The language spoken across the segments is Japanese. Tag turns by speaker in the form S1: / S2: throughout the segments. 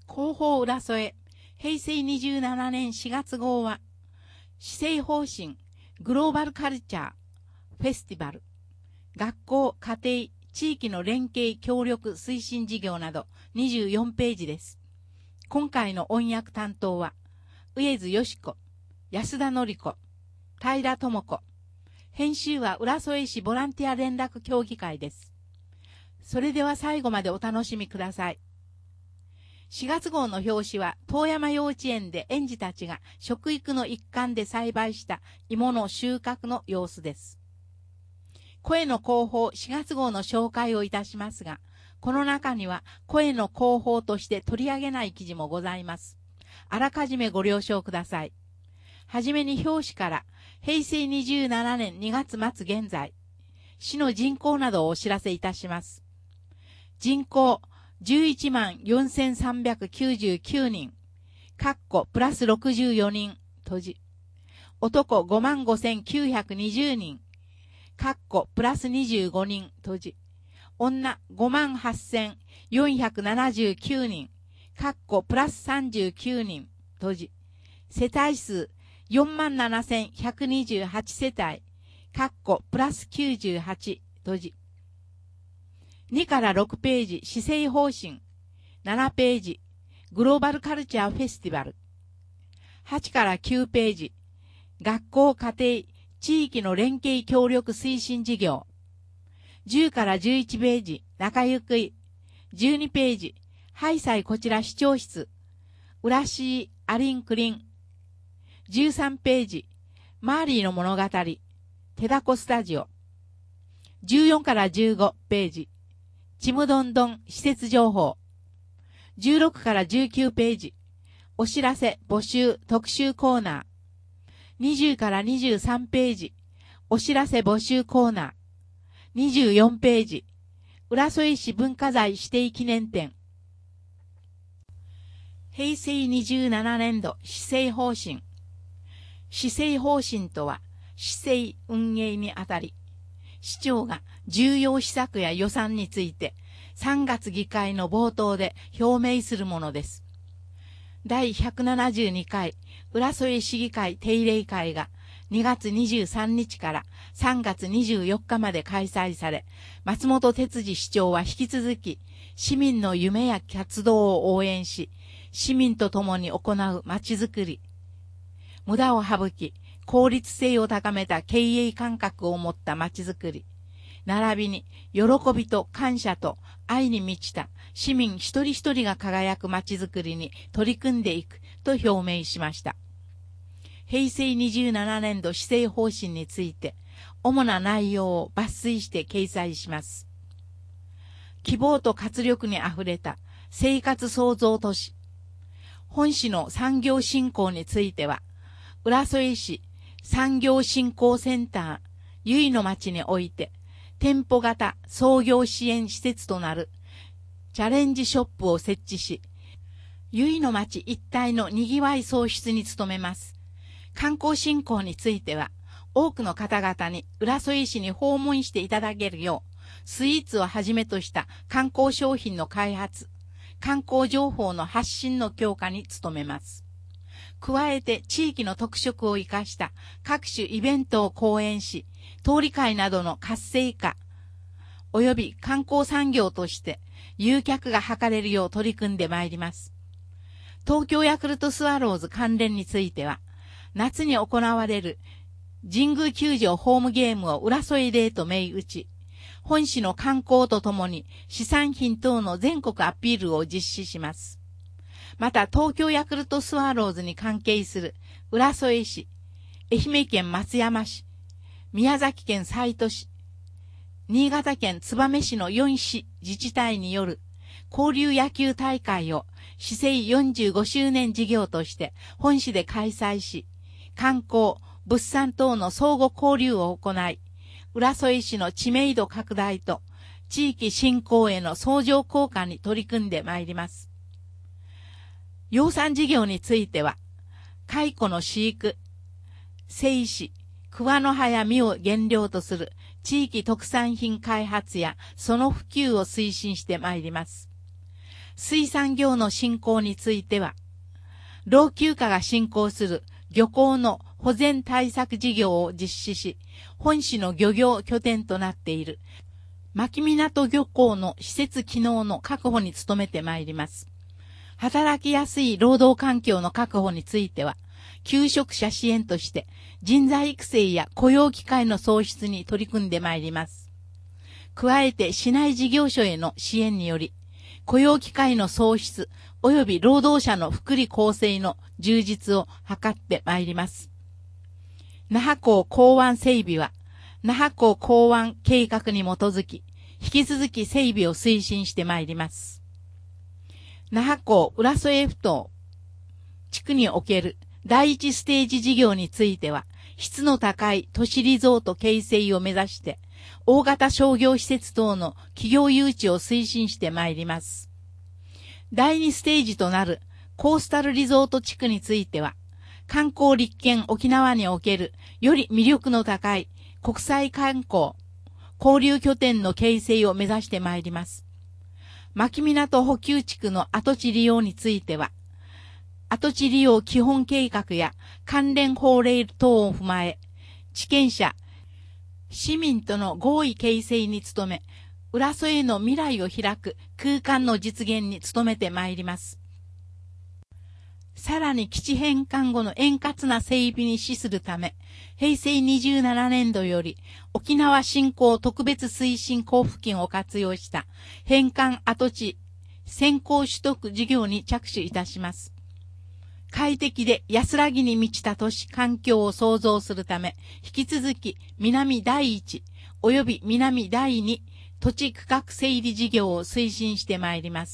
S1: 広報浦添、平成27年4月号は、施政方針、グローバルカルチャー、フェスティバル、学校、家庭、地域の連携協力推進事業など24ページです。今回の音訳担当は、上津よし子、安田典子、平智子。編集は浦添市ボランティア連絡協議会です。それでは最後までお楽しみください。4月号の表紙は、遠山幼稚園で園児たちが食育の一環で栽培した芋の収穫の様子です。声の広報4月号の紹介をいたしますが、この中には声の広報として取り上げない記事もございます。あらかじめご了承ください。はじめに表紙から、平成27年2月末現在、市の人口などをお知らせいたします。人口11万4399人、プラス64人、閉じ。男5万5920人、プラス25人、閉じ。女5万8479人、プラス39人、閉じ。世帯数4万7128世帯、プラス98、閉じ。2から6ページ、施政方針。7ページ、グローバルカルチャーフェスティバル。8から9ページ、学校家庭、地域の連携協力推進事業。10から11ページ、中ゆくい。12ページ、ハイサイこちら視聴室。浦市アリンクリン。13ページ、マーリーの物語。テダコスタジオ。14から15ページ、ちむどんどん施設情報。16から19ページ、お知らせ募集特集コーナー。20から23ページ、お知らせ募集コーナー。24ページ、浦添市文化財指定記念展。平成27年度施政方針。施政方針とは、市政運営にあたり、市長が重要施策や予算について3月議会の冒頭で表明するものです。第172回浦添市議会定例会が2月23日から3月24日まで開催され、松本哲司市長は引き続き市民の夢や活動を応援し、市民と共に行うまちづくり、無駄を省き、効率性を高めた経営感覚を持ったまちづくり、並びに喜びと感謝と愛に満ちた市民一人一人が輝くまちづくりに取り組んでいくと表明しました。平成27年度施政方針について、主な内容を抜粋して掲載します。希望と活力にあふれた生活創造都市。本市の産業振興については、浦添市産業振興センター、由比の町において、店舗型創業支援施設となるチャレンジショップを設置し、由比の町一帯の賑わい創出に努めます。観光振興については、多くの方々に浦添市に訪問していただけるよう、スイーツをはじめとした観光商品の開発、観光情報の発信の強化に努めます。加えて地域の特色を生かした各種イベントを講演し、通り会などの活性化、及び観光産業として誘客が図れるよう取り組んでまいります。東京ヤクルトスワローズ関連については、夏に行われる神宮球場ホームゲームを浦添デーと銘打ち、本市の観光とともに資産品等の全国アピールを実施します。また東京ヤクルトスワローズに関係する浦添市、愛媛県松山市、宮崎県西都市、新潟県燕市の4市自治体による交流野球大会を市政45周年事業として本市で開催し、観光、物産等の相互交流を行い、浦添市の知名度拡大と地域振興への相乗効果に取り組んでまいります。養蚕事業については、蚕の飼育、製糸、桑の葉や実を原料とする地域特産品開発やその普及を推進してまいります。 水産業の振興については、老朽化が進行する漁港の保全対策事業を実施し、本市の漁業拠点となっている牧港漁港の施設機能の確保に努めてまいります。働きやすい労働環境の確保については、求職者支援として人材育成や雇用機会の創出に取り組んでまいります。加えて市内事業所への支援により、雇用機会の創出及び労働者の福利厚生の充実を図ってまいります。那覇港港湾整備は、那覇港港湾計画に基づき、引き続き整備を推進してまいります。那覇港浦添ふ頭地区における第一ステージ事業については、質の高い都市リゾート形成を目指して、大型商業施設等の企業誘致を推進してまいります。第2ステージとなるコースタルリゾート地区については、観光立県沖縄におけるより魅力の高い国際観光、交流拠点の形成を目指してまいります。牧港補給地区の跡地利用については、跡地利用基本計画や関連法令等を踏まえ、地権者、市民との合意形成に努め、浦添の未来を開く空間の実現に努めてまいります。さらに基地返還後の円滑な整備に資するため、平成27年度より沖縄振興特別推進交付金を活用した返還跡地先行取得事業に着手いたします。快適で安らぎに満ちた都市環境を創造するため、引き続き南第一及び南第二土地区画整理事業を推進してまいります。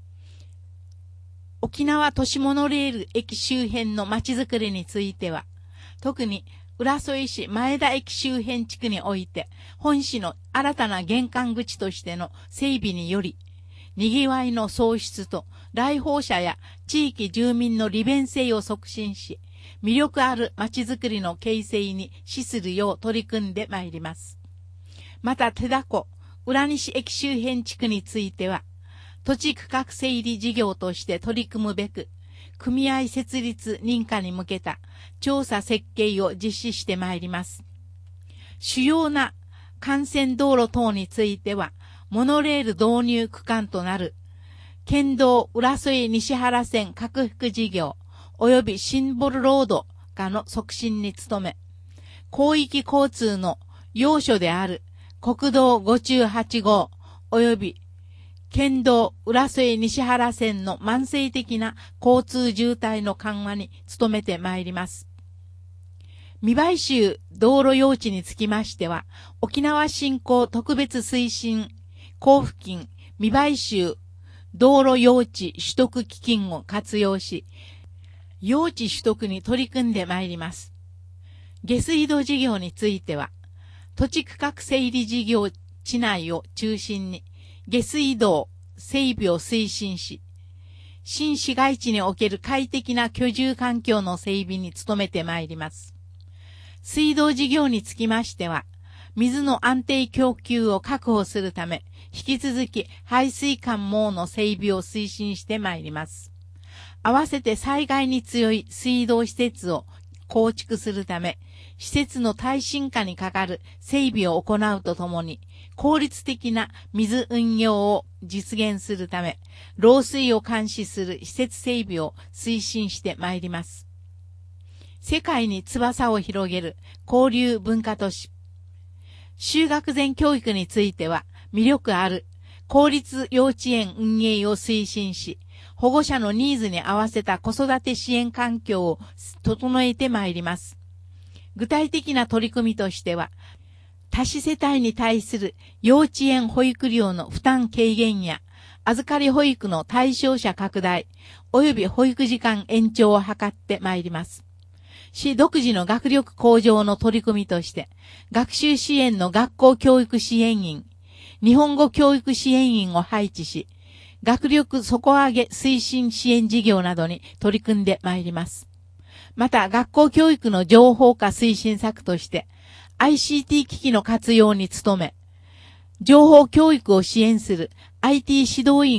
S1: 沖縄都市モノレール駅周辺の街づくりについては、特に浦添市前田駅周辺地区において、本市の新たな玄関口としての整備により、賑わいの創出と来訪者や地域住民の利便性を促進し、魅力ある街づくりの形成に資するよう取り組んでまいります。また、手だこ、浦西駅周辺地区については、土地区画整理事業として取り組むべく、組合設立認可に向けた調査設計を実施してまいります。主要な幹線道路等については、モノレール導入区間となる、県道浦添西原線拡幅事業、及びシンボルロード化の促進に努め、広域交通の要所である国道58号、及び県道浦添西原線の慢性的な交通渋滞の緩和に努めてまいります。未買収道路用地につきましては、沖縄振興特別推進交付金未買収道路用地取得基金を活用し、用地取得に取り組んでまいります。下水道事業については、土地区画整理事業地内を中心に、下水道整備を推進し、新市街地における快適な居住環境の整備に努めてまいります。水道事業につきましては、水の安定供給を確保するため、引き続き排水管網の整備を推進してまいります。合わせて災害に強い水道施設を構築するため、施設の耐震化にかかる整備を行うとともに、効率的な水運用を実現するため、漏水を監視する施設整備を推進してまいります。世界に翼を広げる交流文化都市。就学前教育については、魅力ある公立幼稚園運営を推進し、保護者のニーズに合わせた子育て支援環境を整えてまいります。具体的な取り組みとしては、多子世帯に対する幼稚園保育料の負担軽減や、預かり保育の対象者拡大、及び保育時間延長を図ってまいります。市独自の学力向上の取り組みとして、学習支援の学校教育支援員、日本語教育支援員を配置し、学力底上げ推進支援事業などに取り組んでまいります。また、学校教育の情報化推進策として、ICT 機器の活用に努め、情報教育を支援する IT 指導員を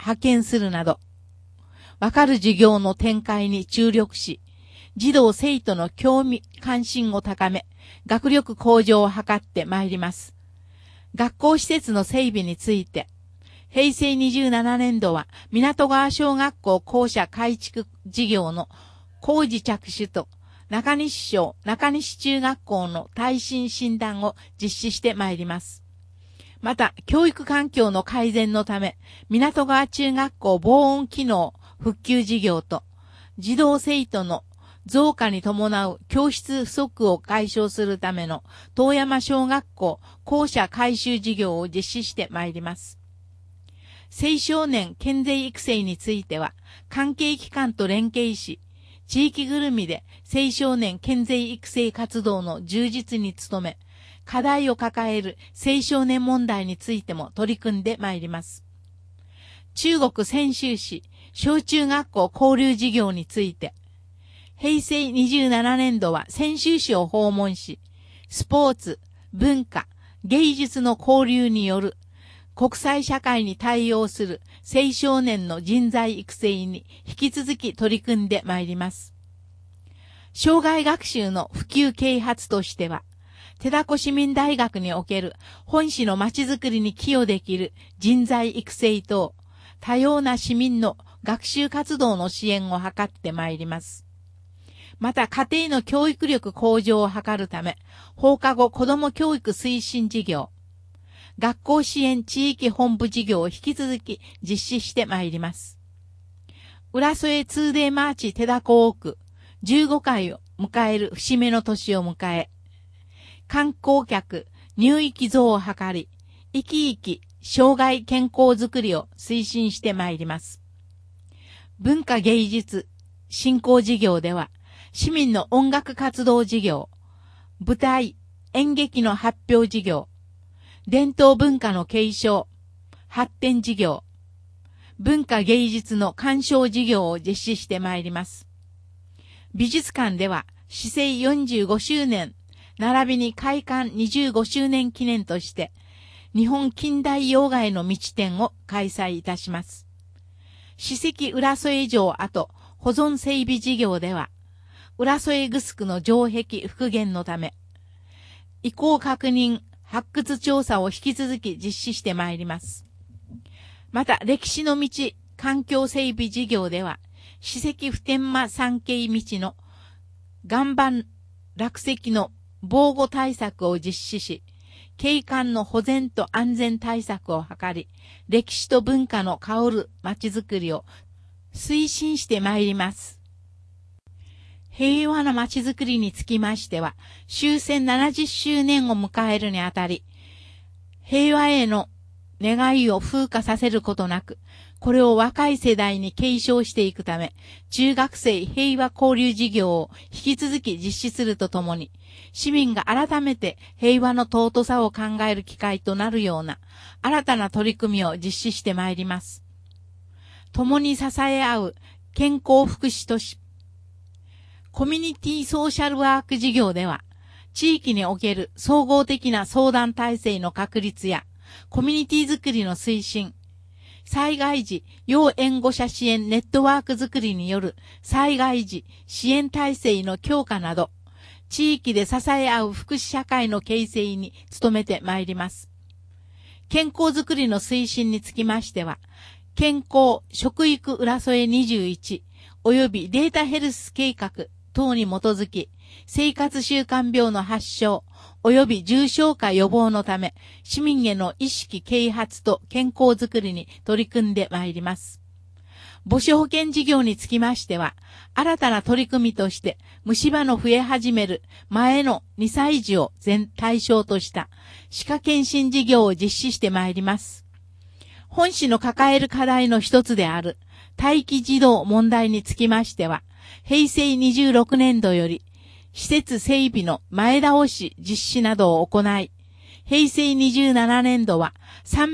S1: 派遣するなど、わかる授業の展開に注力し、児童生徒の興味関心を高め、学力向上を図ってまいります。学校施設の整備について、平成27年度は港川小学校校舎改築事業の工事着手と中西小中西中学校の耐震診断を実施してまいります。また、教育環境の改善のため、港川中学校防音機能復旧事業と児童生徒の増加に伴う教室不足を解消するための遠山小学校校舎改修事業を実施してまいります。青少年健全育成については、関係機関と連携し、地域ぐるみで青少年健全育成活動の充実に努め、課題を抱える青少年問題についても取り組んでまいります。中国泉州市小中学校交流事業について、平成27年度は泉州市を訪問し、スポーツ、文化、芸術の交流による国際社会に対応する青少年の人材育成に引き続き取り組んでまいります。障害学習の普及啓発としては、手田子市民大学における本市のまちづくりに寄与できる人材育成等、多様な市民の学習活動の支援を図ってまいります。また家庭の教育力向上を図るため、放課後子ども教育推進事業、学校支援地域本部事業を引き続き実施してまいります。浦添 2day マーチ手田子多く15回を迎える節目の年を迎え、観光客入域増を図り、生き生き障害健康づくりを推進してまいります。文化芸術振興事業では、市民の音楽活動事業、舞台、演劇の発表事業、伝統文化の継承、発展事業、文化芸術の鑑賞事業を実施してまいります。美術館では、市政45周年、並びに開館25周年記念として、日本近代洋画への道展を開催いたします。史跡浦添城跡保存整備事業では、浦添城の城壁復元のため、遺構確認、発掘調査を引き続き実施してまいります。また、歴史の道、環境整備事業では、史跡普天間参詣道の岩盤落石の防護対策を実施し、景観の保全と安全対策を図り、歴史と文化の香る街づくりを推進してまいります。平和な街づくりにつきましては、終戦70周年を迎えるにあたり、平和への願いを風化させることなく、これを若い世代に継承していくため、中学生平和交流事業を引き続き実施するとともに、市民が改めて平和の尊さを考える機会となるような新たな取り組みを実施してまいります。共に支え合う健康福祉都市、コミュニティソーシャルワーク事業では、地域における総合的な相談体制の確立や、コミュニティづくりの推進、災害時要援護者支援ネットワークづくりによる災害時支援体制の強化など、地域で支え合う福祉社会の形成に努めてまいります。健康づくりの推進につきましては、健康食育浦添21及びデータヘルス計画等に基づき、生活習慣病の発症及び重症化予防のため、市民への意識啓発と健康づくりに取り組んでまいります。母子保健事業につきましては、新たな取り組みとして、虫歯の増え始める前の2歳児を対象とした歯科検診事業を実施してまいります。本市の抱える課題の一つである待機児童問題につきましては、平成26年度より、施設整備の前倒し実施などを行い、平成27年度は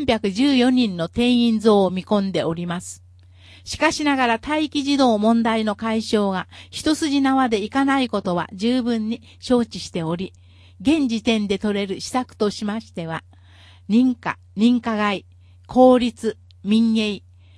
S1: 314人の定員増を見込んでおります。しかしながら待機児童問題の解消が一筋縄でいかないことは十分に承知しており、現時点で取れる施策としましては、認可外、公立、民営、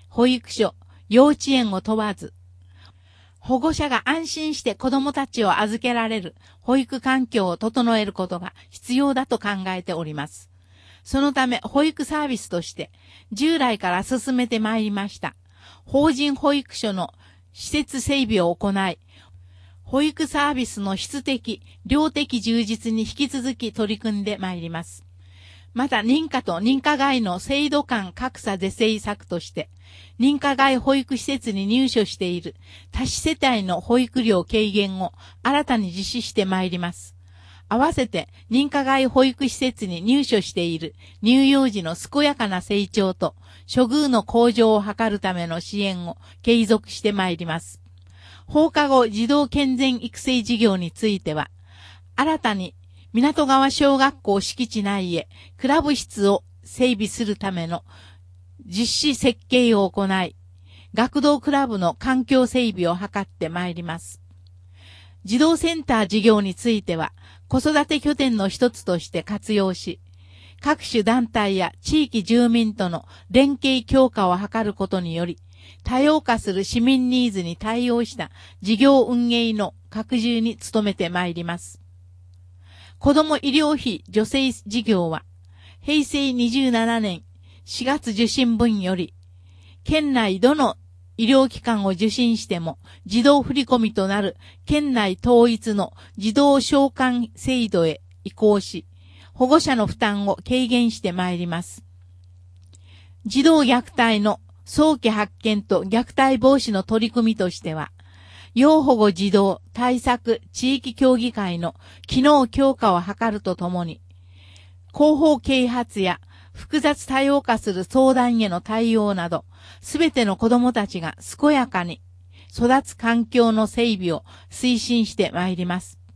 S1: 保育所、幼稚園を問わず、保護者が安心して子供たちを預けられる保育環境を整えることが必要だと考えております。そのため保育サービスとして従来から進めてまいりました法人保育所の施設整備を行い、保育サービスの質的、量的充実に引き続き取り組んでまいります。また認可と認可外の制度間格差是正策として、認可外保育施設に入所している多子世帯の保育料軽減を新たに実施してまいります。合わせて認可外保育施設に入所している乳幼児の健やかな成長と処遇の向上を図るための支援を継続してまいります。放課後児童健全育成事業については、新たに港川小学校敷地内へクラブ室を整備するための実施設計を行い、学童クラブの環境整備を図ってまいります。児童センター事業については、子育て拠点の一つとして活用し、各種団体や地域住民との連携強化を図ることにより、多様化する市民ニーズに対応した事業運営の拡充に努めてまいります。子ども医療費助成事業は、平成27年4月受診分より、県内どの医療機関を受診しても自動振込となる県内統一の自動償還制度へ移行し、保護者の負担を軽減してまいります。児童虐待の早期発見と虐待防止の取り組みとしては、要保護児童対策地域協議会の機能強化を図るとともに、広報啓発や複雑多様化する相談への対応など、すべての子供たちが健やかに育つ環境の整備を推進してまいります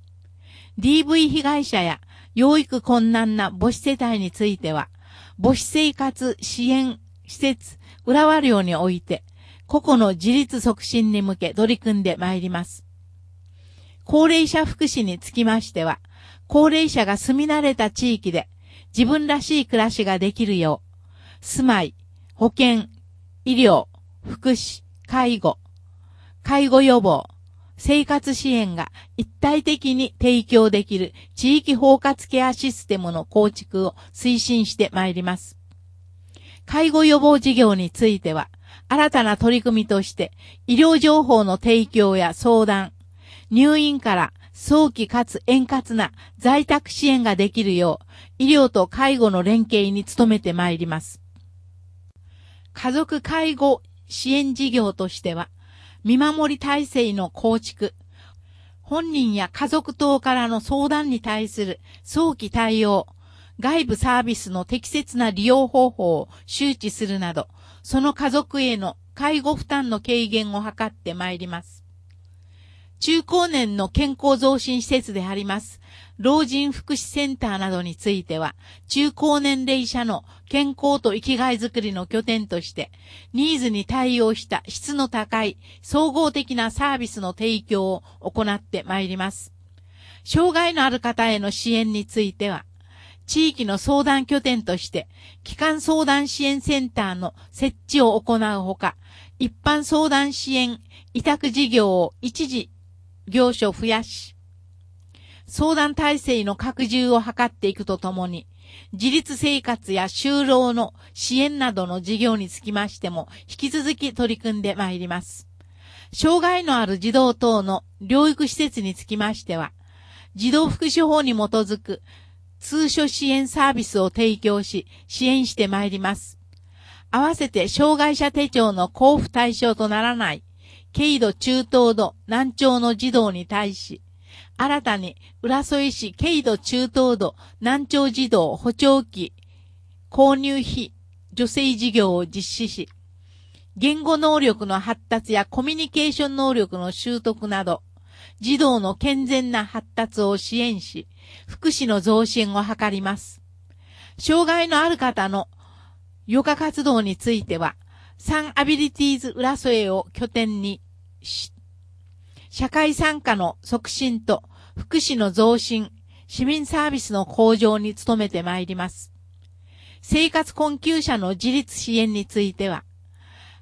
S1: 。DV 被害者や養育困難な母子世帯については、母子生活支援施設浦和寮において、個々の自立促進に向け取り組んでまいります。高齢者福祉につきましては、高齢者が住み慣れた地域で自分らしい暮らしができるよう、住まい、保健、医療、福祉、介護予防、生活支援が一体的に提供できる地域包括ケアシステムの構築を推進してまいります。介護予防事業については、新たな取り組みとして、医療情報の提供や相談、入院から早期かつ円滑な在宅支援ができるよう、医療と介護の連携に努めてまいります。家族介護支援事業としては、見守り体制の構築、本人や家族等からの相談に対する早期対応、外部サービスの適切な利用方法を周知するなど、その家族への介護負担の軽減を図ってまいります。中高年の健康増進施設であります。老人福祉センターなどについては、中高年齢者の健康と生きがいづくりの拠点として、ニーズに対応した質の高い総合的なサービスの提供を行ってまいります。障害のある方への支援については、地域の相談拠点として、基幹相談支援センターの設置を行うほか、一般相談支援委託事業を一時業所増やし、相談体制の拡充を図っていくとともに、自立生活や就労の支援などの事業につきましても、引き続き取り組んでまいります。障害のある児童等の療育施設につきましては、児童福祉法に基づく通所支援サービスを提供し、支援してまいります。合わせて障害者手帳の交付対象とならない、軽度中等度難聴の児童に対し、新たに浦添市軽度中等度難聴児童補聴器購入費助成事業を実施し、言語能力の発達やコミュニケーション能力の習得など、児童の健全な発達を支援し、福祉の増進を図ります。障害のある方の余暇活動については、サンアビリティーズ浦添を拠点にし、社会参加の促進と福祉の増進、市民サービスの向上に努めてまいります。生活困窮者の自立支援については、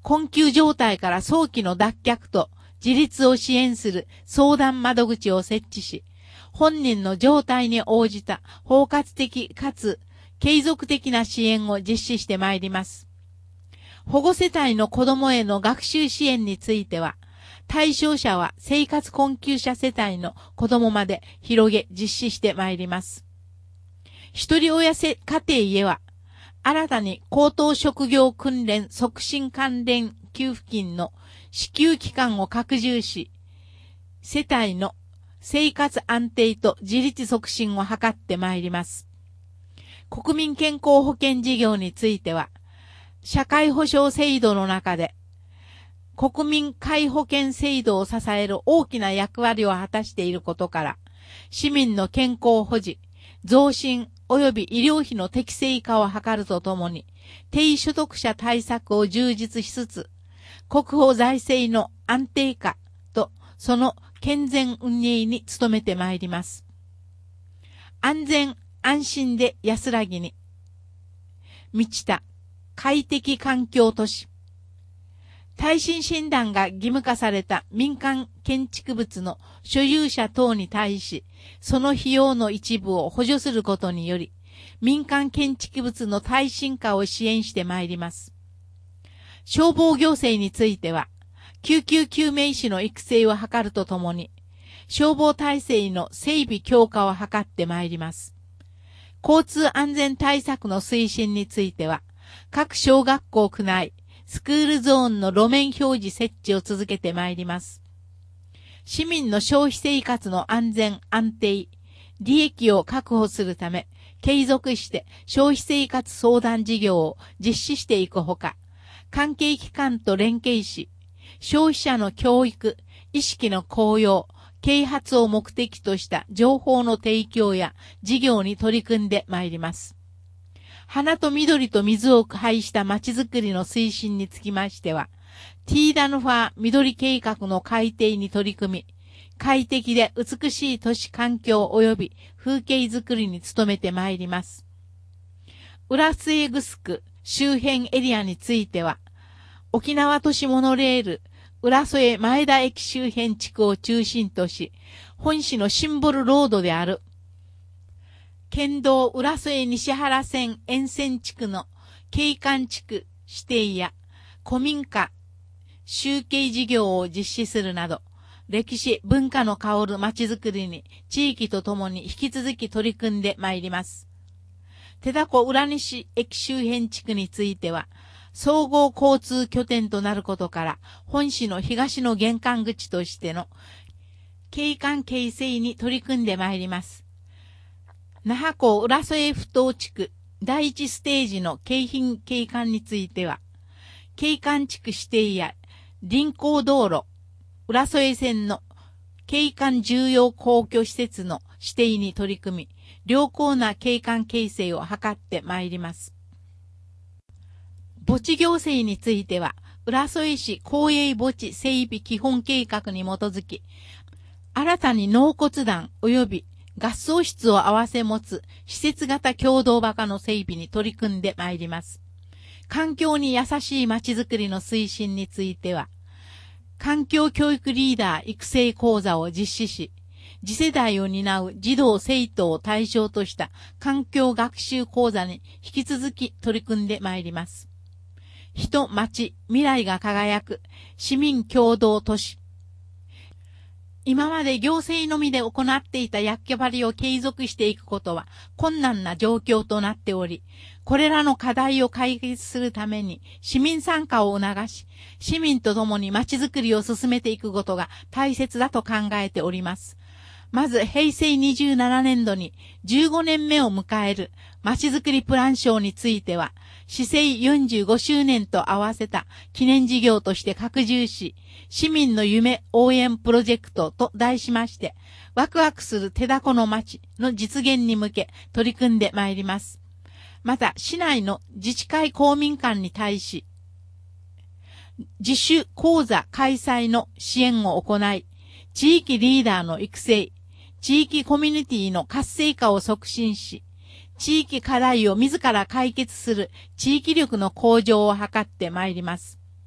S1: 困窮状態から早期の脱却と自立を支援する相談窓口を設置し、本人の状態に応じた包括的かつ継続的な支援を実施してまいります。保護世帯の子供への学習支援については、対象者は生活困窮者世帯の子供まで広げ実施してまいります。一人親家庭へは、新たに高等職業訓練促進関連給付金の支給期間を拡充し、世帯の生活安定と自立促進を図ってまいります。国民健康保険事業については、社会保障制度の中で、国民皆保険制度を支える大きな役割を果たしていることから、市民の健康保持、増進及び医療費の適正化を図るとともに、低所得者対策を充実しつつ、国保財政の安定化とその健全運営に努めてまいります。安全安心で安らぎに満ちた快適環境都市。耐震診断が義務化された民間建築物の所有者等に対し、その費用の一部を補助することにより、民間建築物の耐震化を支援してまいります。消防行政については、救急救命士の育成を図るとともに、消防体制の整備強化を図ってまいります。交通安全対策の推進については、各小学校区内、スクールゾーンの路面表示設置を続けてまいります。市民の消費生活の安全安定、利益を確保するため、継続して消費生活相談事業を実施していくほか、関係機関と連携し、消費者の教育、意識の向上、啓発を目的とした情報の提供や事業に取り組んでまいります。花と緑と水を配した街づくりの推進につきましては、ティーダヌファー緑計画の改定に取り組み、快適で美しい都市環境及び風景づくりに努めてまいります。浦添グスク周辺エリアについては、沖縄都市モノレール、浦添前田駅周辺地区を中心とし、本市のシンボルロードである、県道浦添西原線沿線地区の景観地区指定や古民家集計事業を実施するなど、歴史文化の香る街づくりに地域とともに引き続き取り組んでまいります。手だこ浦西駅周辺地区については、総合交通拠点となることから、本市の東の玄関口としての景観形成に取り組んでまいります。那覇港浦添不当地区第一ステージの京浜景観については、景観地区指定や臨港道路、浦添線の景観重要公共施設の指定に取り組み、良好な景観形成を図ってまいります。墓地行政については、浦添市公営墓地整備基本計画に基づき、新たに納骨壇及び合葬室を合わせ持つ施設型共同墓の整備に取り組んでまいります。環境に優しい街づくりの推進については、環境教育リーダー育成講座を実施し、次世代を担う児童生徒を対象とした環境学習講座に引き続き取り組んでまいります。人、町、未来が輝く市民共同都市。今まで行政のみで行っていた役割を継続していくことは困難な状況となっており、これらの課題を解決するために市民参加を促し、市民と共に街づくりを進めていくことが大切だと考えております。まず平成27年度に15年目を迎える街づくりプラン賞については、市政45周年と合わせた記念事業として拡充し、市民の夢応援プロジェクトと題しまして、ワクワクする手だこの街の実現に向け取り組んでまいります。また、市内の自治会公民館に対し、自主講座開催の支援を行い、地域リーダーの育成、地域コミュニティの活性化を促進し、地域課題を自ら解決する地域力の向上を図ってまいります。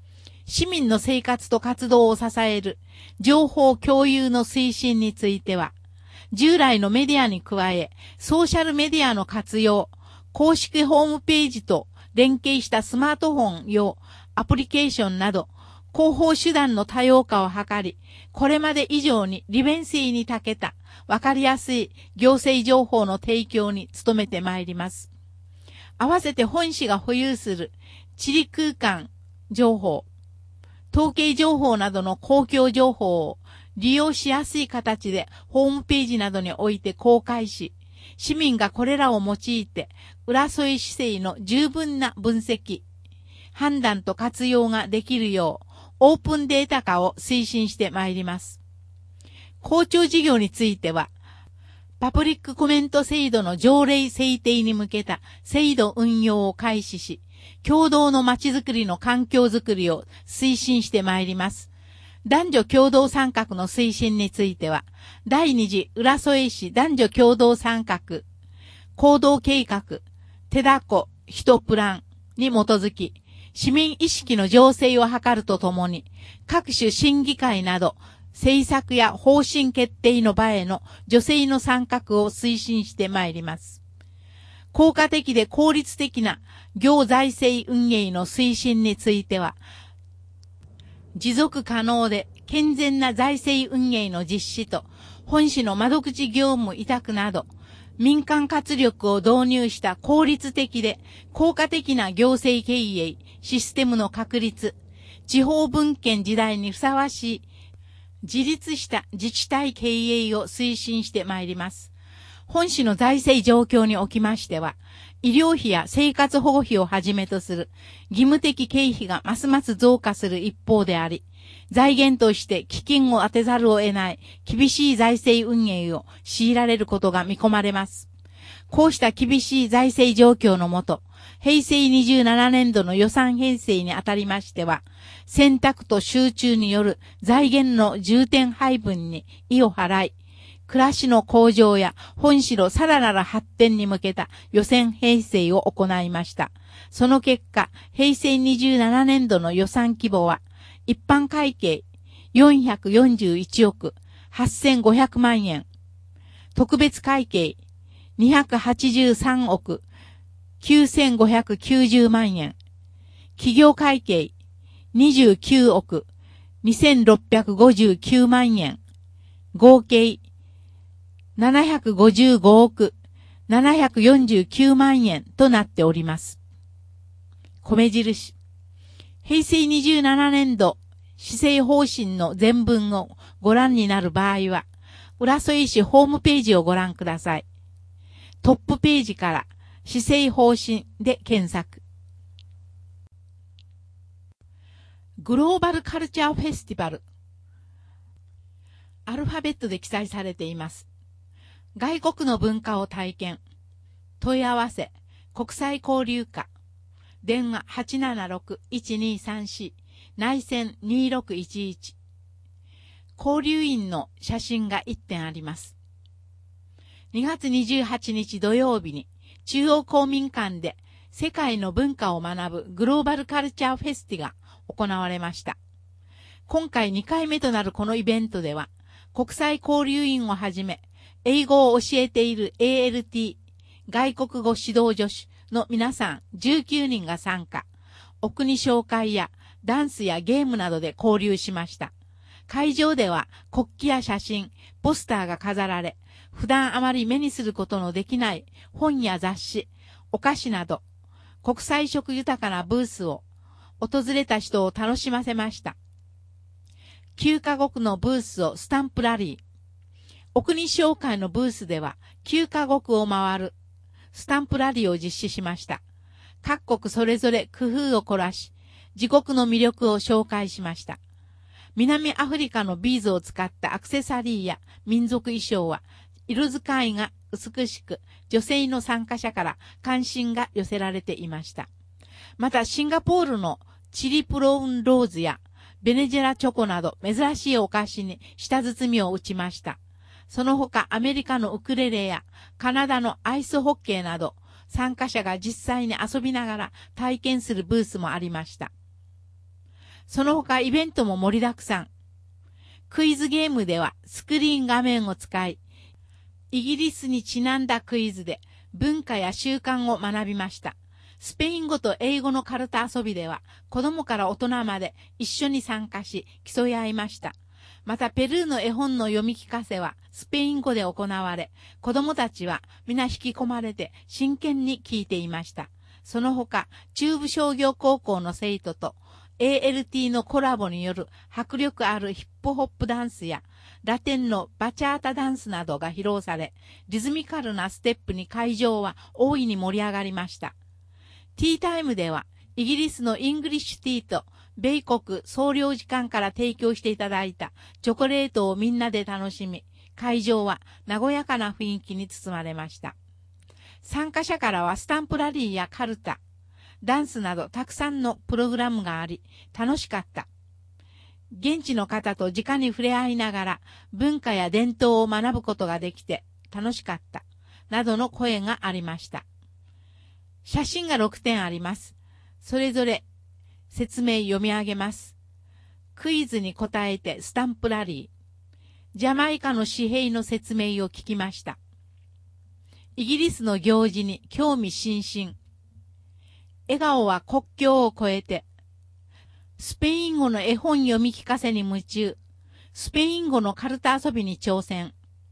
S1: 市民の生活と活動を支える情報共有の推進については、従来のメディアに加え、ソーシャルメディアの活用、公式ホームページと連携したスマートフォン用アプリケーションなど、広報手段の多様化を図り、これまで以上に利便性に長けた、わかりやすい行政情報の提供に努めてまいります。合わせて本市が保有する地理空間情報、統計情報などの公共情報を利用しやすい形でホームページなどにおいて公開し、市民がこれらを用いて、浦添市政の十分な分析、判断と活用ができるよう、オープンデータ化を推進してまいります。公聴事業については、パブリックコメント制度の条例制定に向けた制度運用を開始し、共同のまちづくりの環境づくりを推進してまいります。男女共同参画の推進については、第2次浦添市男女共同参画行動計画、手だこ人プランに基づき、市民意識の醸成を図るとともに、各種審議会など、政策や方針決定の場への女性の参画を推進してまいります。効果的で効率的な行財政運営の推進については、持続可能で健全な財政運営の実施と、本市の窓口業務委託など、民間活力を導入した効率的で効果的な行政経営、システムの確立、地方分権時代にふさわしい自立した自治体経営を推進してまいります。本市の財政状況におきましては、医療費や生活保護費をはじめとする義務的経費がますます増加する一方であり、財源として基金を当てざるを得ない厳しい財政運営を強いられることが見込まれます。こうした厳しい財政状況のもと、平成27年度の予算編成にあたりましては、選択と集中による財源の重点配分に意を払い、暮らしの向上や本市のさらなる発展に向けた予算編成を行いました。その結果、平成27年度の予算規模は、一般会計441億8500万円、特別会計283億9590万円、企業会計29億2659万円、合計755億749万円となっております。米印。平成27年度施政方針の全文をご覧になる場合は、浦添市ホームページをご覧ください。トップページから施政方針で検索。グローバルカルチャーフェスティバル。アルファベットで記載されています。外国の文化を体験。問い合わせ。国際交流課。電話 876-1234。内線2611。交流員の写真が1点あります。2月28日土曜日に中央公民館で世界の文化を学ぶグローバルカルチャーフェスティが行われました。今回2回目となるこのイベントでは、国際交流員をはじめ、英語を教えている ALT 外国語指導助手の皆さん19人が参加、お国紹介やダンスやゲームなどで交流しました。会場では国旗や写真、ポスターが飾られ、普段あまり目にすることのできない本や雑誌、お菓子など、国際色豊かなブースを訪れた人を楽しませました。9カ国のブースをスタンプラリー。お国紹介のブースでは9カ国を回るスタンプラリーを実施しました。各国それぞれ工夫を凝らし、自国の魅力を紹介しました。南アフリカのビーズを使ったアクセサリーや民族衣装は、色使いが美しく、女性の参加者から関心が寄せられていました。また、シンガポールのチリプロウンローズやベネジェラチョコなど珍しいお菓子に舌包みを打ちました。その他、アメリカのウクレレやカナダのアイスホッケーなど、参加者が実際に遊びながら体験するブースもありました。 その他イベントも盛りだくさん。クイズゲームではスクリーン画面を使い、イギリスにちなんだクイズで文化や習慣を学びました。スペイン語と英語のカルタ遊びでは子供から大人まで一緒に参加し競い合いました。またペルーの絵本の読み聞かせはスペイン語で行われ、子供たちは皆引き込まれて真剣に聞いていました。その他、中部商業高校の生徒と ALT のコラボによる迫力あるヒップホップダンスやラテンのバチャータダンスなどが披露され、リズミカルなステップに会場は大いに盛り上がりました。ティータイムでは、イギリスのイングリッシュティーと、米国総領事館から提供していただいたチョコレートをみんなで楽しみ、会場は和やかな雰囲気に包まれました。参加者からはスタンプラリーやカルタ、ダンスなどたくさんのプログラムがあり、楽しかった。現地の方と直に触れ合いながら文化や伝統を学ぶことができて楽しかった。などの声がありました。写真が6点あります。それぞれ説明読み上げます。クイズに答えてスタンプラリー。ジャマイカの紙幣の説明を聞きました。イギリスの行事に興味津々。笑顔は国境を越えて。スペイン語の絵本読み聞かせに夢中。スペイン語のカルタ遊びに挑戦。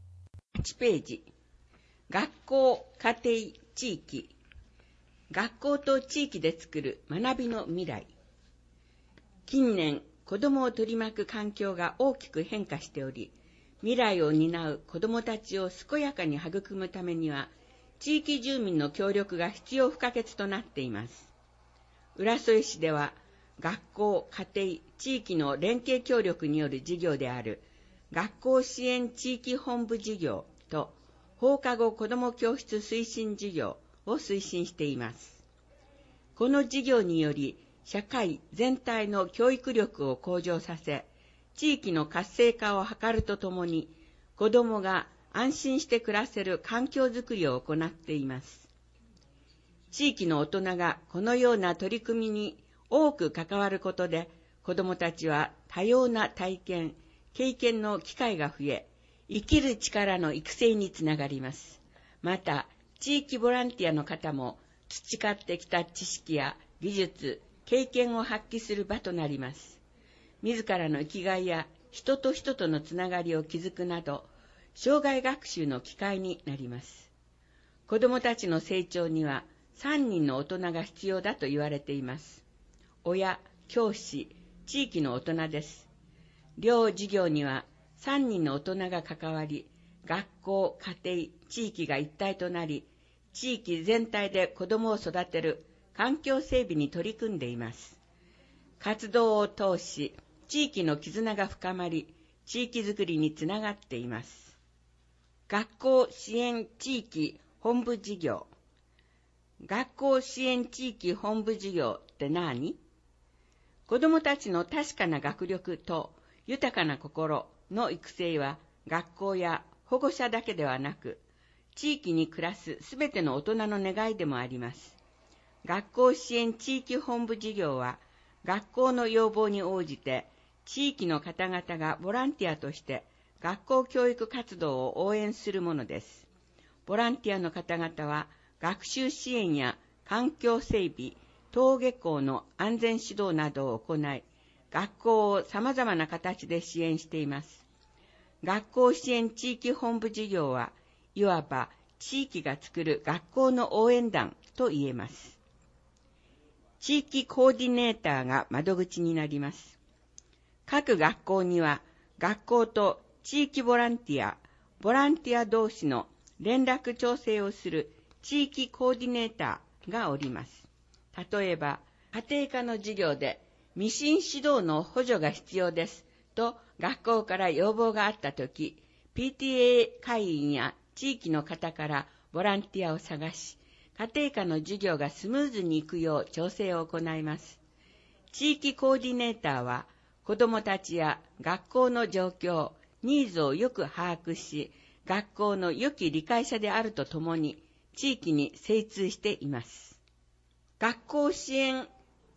S2: 8ページ。学校、家庭、地域。学校と地域で作る学びの未来。近年、子どもを取り巻く環境が大きく変化しており、未来を担う子どもたちを健やかに育むためには、地域住民の協力が必要不可欠となっています。浦添市では、学校、家庭、地域の連携協力による事業である、学校支援地域本部事業と放課後子ども教室推進事業を推進しています。この事業により、社会全体の教育力を向上させ、地域の活性化を図るとともに、子どもが安心して暮らせる環境づくりを行っています。地域の大人がこのような取り組みに多く関わることで、子どもたちは多様な体験、経験の機会が増え、生きる力の育成につながります。また、地域ボランティアの方も培ってきた知識や技術、経験を発揮する場となります。自らの生きがいや人と人とのつながりを築くなど、生涯学習の機会になります。子どもたちの成長には3人の大人が必要だと言われています。親、教師、地域の大人です。両事業には3人の大人が関わり、学校、家庭、地域が一体となり、地域全体で子どもを育てる環境整備に取り組んでいます。活動を通し、地域の絆が深まり、地域づくりにつながっています。学校支援地域本部事業。学校支援地域本部事業って何？子どもたちの確かな学力と豊かな心の育成は学校や保護者だけではなく、地域に暮らすすべての大人の願いでもあります。学校支援地域本部事業は、学校の要望に応じて、地域の方々がボランティアとして学校教育活動を応援するものです。ボランティアの方々は、学習支援や環境整備、登下校の安全指導などを行い、学校を様々な形で支援しています。学校支援地域本部事業は、いわば地域が作る学校の応援団と言えます。地域コーディネーターが窓口になります。各学校には学校と地域ボランティア同士の連絡調整をする地域コーディネーターがおります。例えば、家庭科の授業で未信指導の補助が必要ですと学校から要望があったとき、PTA 会員や地域の方からボランティアを探し、家庭科の授業がスムーズにいくよう調整を行います。地域コーディネーターは、子どもたちや学校の状況、ニーズをよく把握し、学校の良き理解者であるとともに、地域に精通しています。学校支援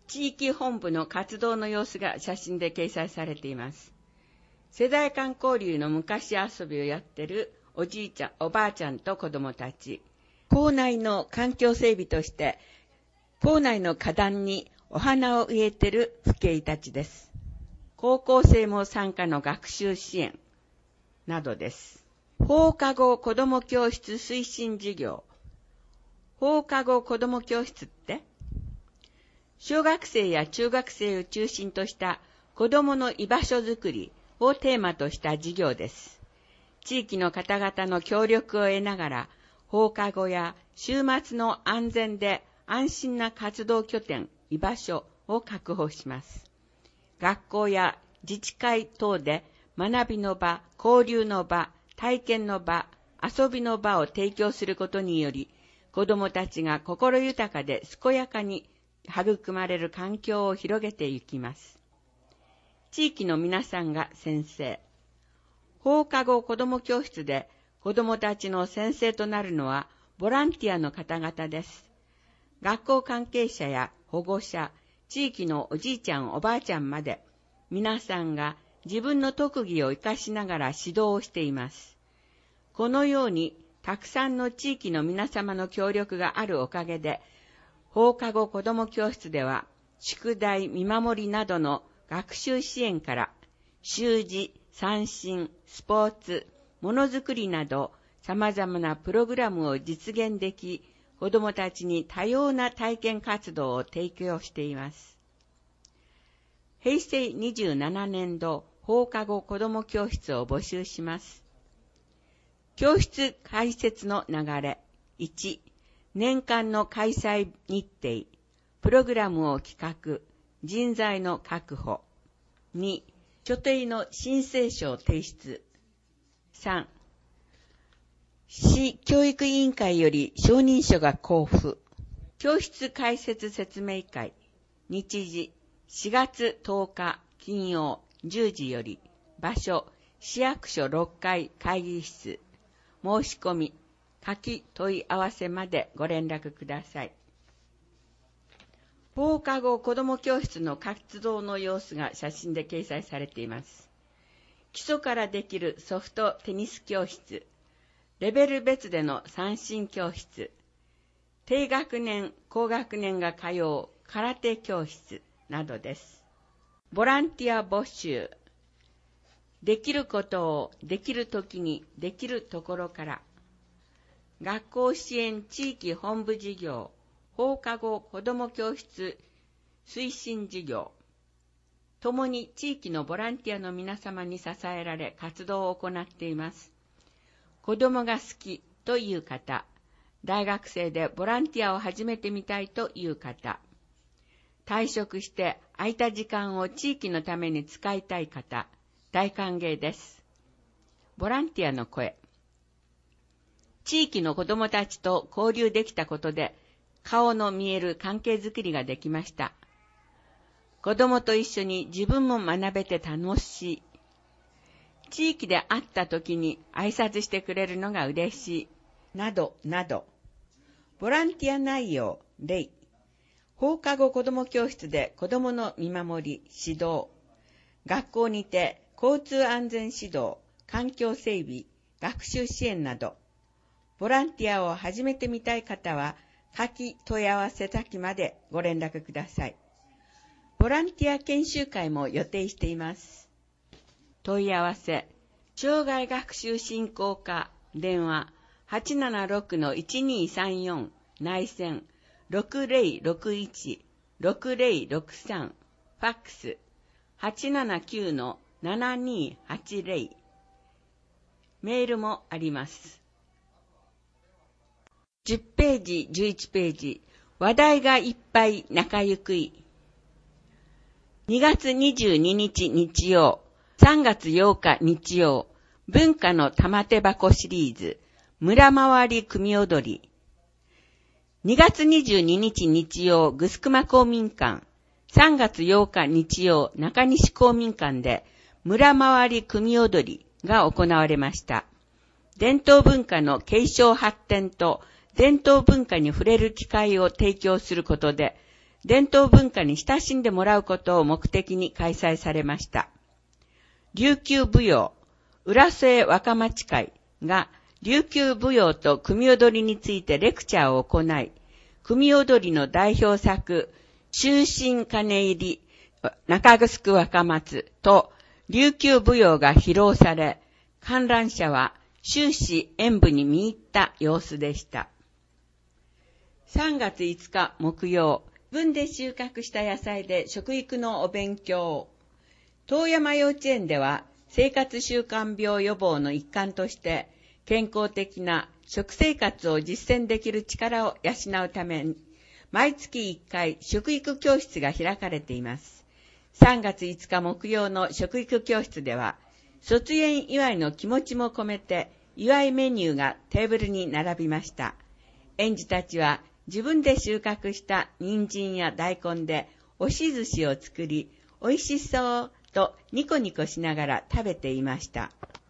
S2: 地域本部の活動の様子が写真で掲載されています。世代間交流の昔遊びをやってるおじいちゃん、おばあちゃんと子供たち。校内の環境整備として、校内の花壇にお花を植えてる父兄たちです。高校生も参加の学習支援などです。放課後子ども教室推進事業。放課後子ども教室って小学生や中学生を中心とした子どもの居場所づくりをテーマとした事業です。地域の方々の協力を得ながら、放課後や週末の安全で安心な活動拠点、居場所を確保します。学校や自治会等で学びの場、交流の場、体験の場、遊びの場を提供することにより、子どもたちが心豊かで健やかに育まれる環境を広げていきます。地域の皆さんが先生。放課後子ども教室で子どもたちの先生となるのはボランティアの方々です。学校関係者や保護者、地域のおじいちゃんおばあちゃんまで皆さんが自分の特技を生かしながら指導をしています。このようにたくさんの地域の皆様の協力があるおかげで、放課後子ども教室では、宿題、見守りなどの学習支援から、習字、三振、スポーツ、ものづくりなど、様々なプログラムを実現でき、子どもたちに多様な体験活動を提供しています。平成27年度放課後子ども教室を募集します。教室開設の流れ。1、年間の開催日程、プログラムを企画、人材の確保。2、所定の申請書を提出。3、市教育委員会より承認書が交付。教室開設説明会。日時、4月10日金曜10時より。場所、市役所6階会議室。申し込み、書き問い合わせまでご連絡ください。放課後子ども教室の活動の様子が写真で掲載されています。基礎からできるソフトテニス教室、レベル別での三振教室、低学年、高学年が通う空手教室などです。ボランティア募集。できることをできるときにできるところから。学校支援地域本部事業、放課後子ども教室推進事業。ともに地域のボランティアの皆様に支えられ活動を行っています。子どもが好きという方、大学生でボランティアを始めてみたいという方、退職して空いた時間を地域のために使いたい方、大歓迎です。ボランティアの声。地域の子どもたちと交流できたことで、顔の見える関係づくりができました。子どもと一緒に自分も学べて楽しい。地域で会った時に挨拶してくれるのが嬉しい。などなど。ボランティア内容、例。放課後子ども教室で子どもの見守り、指導。学校にて交通安全指導、環境整備、学習支援など。ボランティアを始めてみたい方は、下記問い合わせ先までご連絡ください。ボランティア研修会も予定しています。問い合わせ、障害学習振興課、電話、876-1234、内線、6061-6063、ファックス、879-7280、メールもあります。10ページ、11ページ、話題がいっぱい仲ゆくい。2月22日日曜、3月8日日曜、文化の玉手箱シリーズ、村回り組踊り。2月22日日曜、ぐすくま公民館、3月8日日曜、中西公民館で、村回り組踊りが行われました。伝統文化の継承発展と、伝統文化に触れる機会を提供することで、 伝統文化に親しんでもらうことを目的に開催されました。琉球舞踊、浦添若町会が琉球舞踊と組踊りについてレクチャーを行い、組踊りの代表作、終身金入り、中城若松と琉球舞踊が披露され、観覧者は終始演舞に見入った様子でした。3月5日木曜、自分で収穫した野菜で食育のお勉強。遠山幼稚園では生活習慣病予防の一環として健康的な食生活を実践できる力を養うために毎月1回食育教室が開かれています。3月5日木曜の食育教室では卒園祝いの気持ちも込めて祝いメニューがテーブルに並びました。園児たちは自分で収穫した人参や大根で押し寿司を作り、美味しそうとニコニコしながら食べていました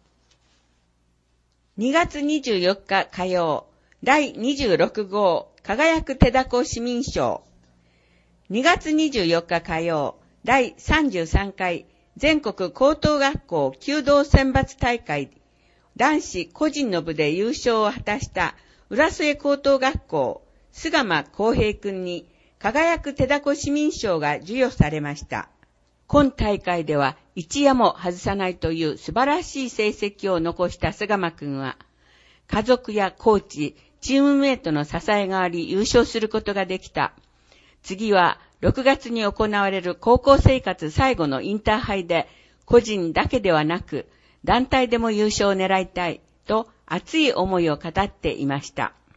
S2: 。2月24日火曜、第26号輝く手だこ市民賞。2月24日火曜、第33回全国高等学校弓道選抜大会男子個人の部で優勝を果たした浦添高等学校菅間康平君に輝く手だこ市民賞が授与されました。今大会では一夜も外さないという素晴らしい成績を残した菅間君は、家族やコーチ、チームメイトの支えがあり優勝することができた。次は6月に行われる高校生活最後のインターハイで、個人だけではなく団体でも優勝を狙いたいと熱い思いを語っていました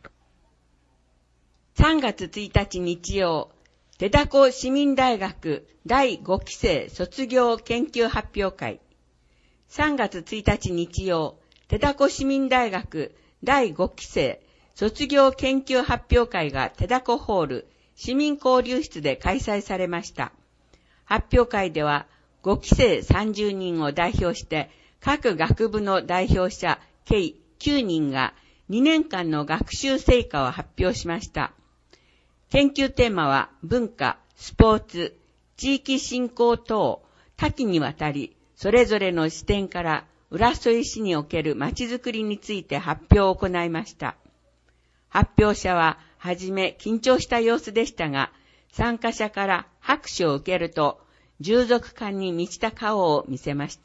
S2: 。3月1日日曜、手だこ市民大学第5期生卒業研究発表会。3月1日日曜、手だこ市民大学第5期生卒業研究発表会が手だこホール市民交流室で開催されました。発表会では5期生30人を代表して各学部の代表者計9人が2年間の学習成果を発表しました。研究テーマは文化、スポーツ、地域振興等多岐にわたり、それぞれの視点から浦添市におけるまちづくりについて発表を行いました。発表者ははじめ緊張した様子でしたが、参加者から拍手を受けると従属感に満ちた顔を見せました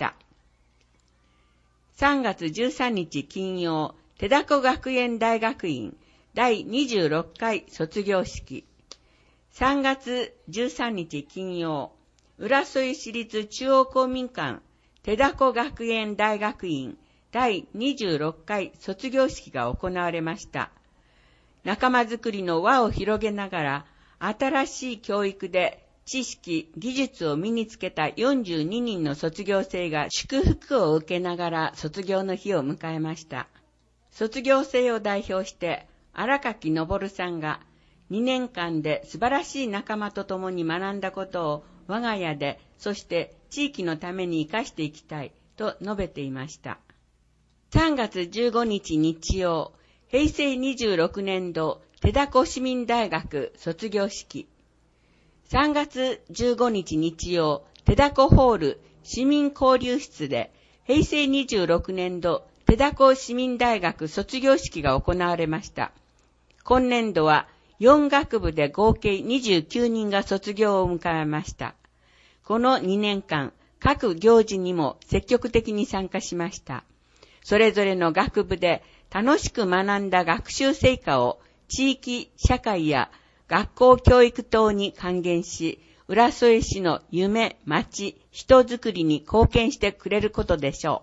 S2: 。3月13日金曜、手だこ学園大学院第26回卒業式。3月13日金曜、浦添市立中央公民館手だこ学園大学院第26回卒業式が行われました。仲間づくりの輪を広げながら、新しい教育で知識、技術を身につけた42人の卒業生が祝福を受けながら卒業の日を迎えました。卒業生を代表して、荒垣昇さんが2年間で素晴らしい仲間と共に学んだことを我が家で、そして地域のために生かしていきたいと述べていました。3月15日日曜、平成26年度手だこ市民大学卒業式。3月15日日曜、手だこホール市民交流室で平成26年度手だこ市民大学卒業式が行われました。今年度は4学部で合計29人が卒業を迎えました。この2年間、各行事にも積極的に参加しました。それぞれの学部で楽しく学んだ学習成果を地域、社会や学校教育等に還元し、浦添市の夢、町、人づくりに貢献してくれることでしょ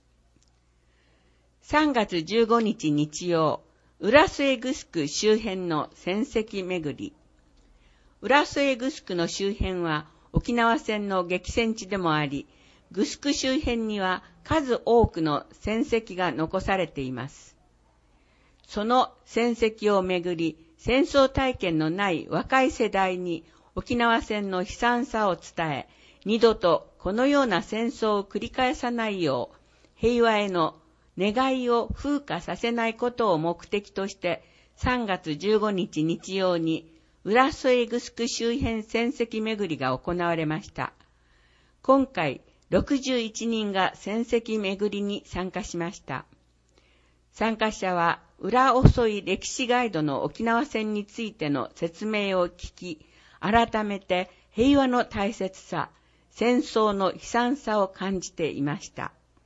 S2: う。3月15日日曜、浦添グスク周辺の戦跡巡り。浦添グスクの周辺は沖縄戦の激戦地でもあり、グスク周辺には数多くの戦跡が残されています。その戦跡を巡り、戦争体験のない若い世代に沖縄戦の悲惨さを伝え、二度とこのような戦争を繰り返さないよう、平和への願いを風化させないことを目的として、3月15日日曜に浦添城周辺戦跡巡りが行われました。今回、61人が戦跡巡りに参加しました。参加者は、浦遅い歴史ガイドの沖縄戦についての説明を聞き、改めて平和の大切さ、戦争の悲惨さを感じていました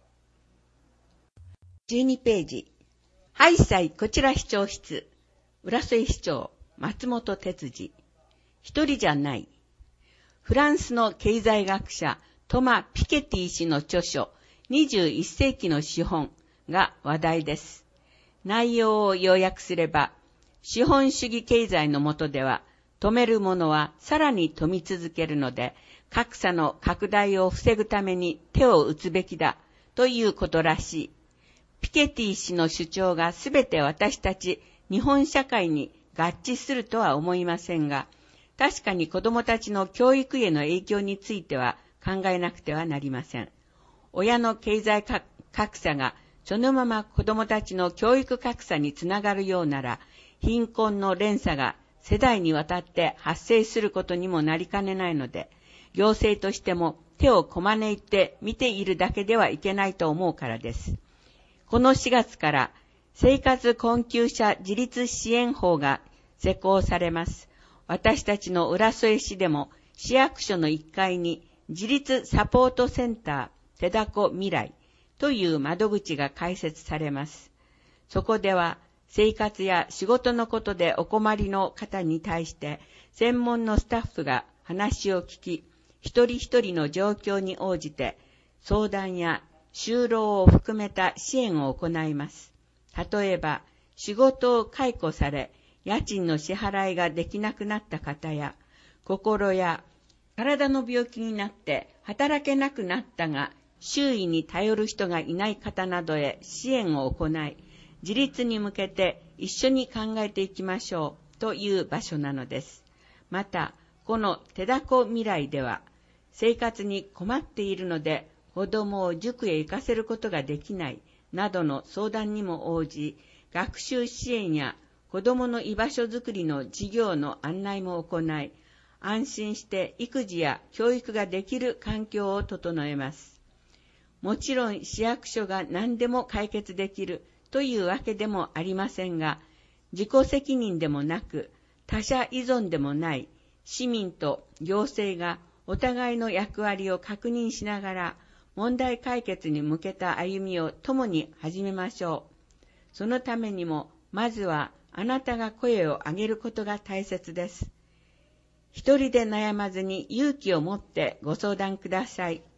S2: 。12ページ。ハイサイこちら市長室。浦添市長、松本哲司。一人じゃない。フランスの経済学者、トマ・ピケティ氏の著書、21世紀の資本が話題です。内容を要約すれば、資本主義経済の下では、富める者はさらに富み続けるので、格差の拡大を防ぐために手を打つべきだということらしい。ピケティ氏の主張がすべて私たち日本社会に合致するとは思いませんが、確かに子供たちの教育への影響については考えなくてはなりません。親の経済格差がそのまま子供たちの教育格差につながるようなら、貧困の連鎖が世代にわたって発生することにもなりかねないので、行政としても手をこまねいて見ているだけではいけないと思うからです。この4月から生活困窮者自立支援法が施行されます。私たちの浦添市でも市役所の1階に自立サポートセンター手だこ未来という窓口が開設されます。そこでは生活や仕事のことでお困りの方に対して専門のスタッフが話を聞き、一人一人の状況に応じて相談や就労を含めた支援を行います。例えば、仕事を解雇され、家賃の支払いができなくなった方や、心や体の病気になって働けなくなったが、周囲に頼る人がいない方などへ支援を行い、自立に向けて一緒に考えていきましょうという場所なのです。また、この手だこ未来では、生活に困っているので、子供を塾へ行かせることができないなどの相談にも応じ、学習支援や子供の居場所づくりの事業の案内も行い、安心して育児や教育ができる環境を整えます。もちろん市役所が何でも解決できるというわけでもありませんが、自己責任でもなく他者依存でもない市民と行政がお互いの役割を確認しながら問題解決に向けた歩みを共に始めましょう。そのためにもまずはあなたが声を上げることが大切です。一人で悩まずに勇気を持ってご相談ください。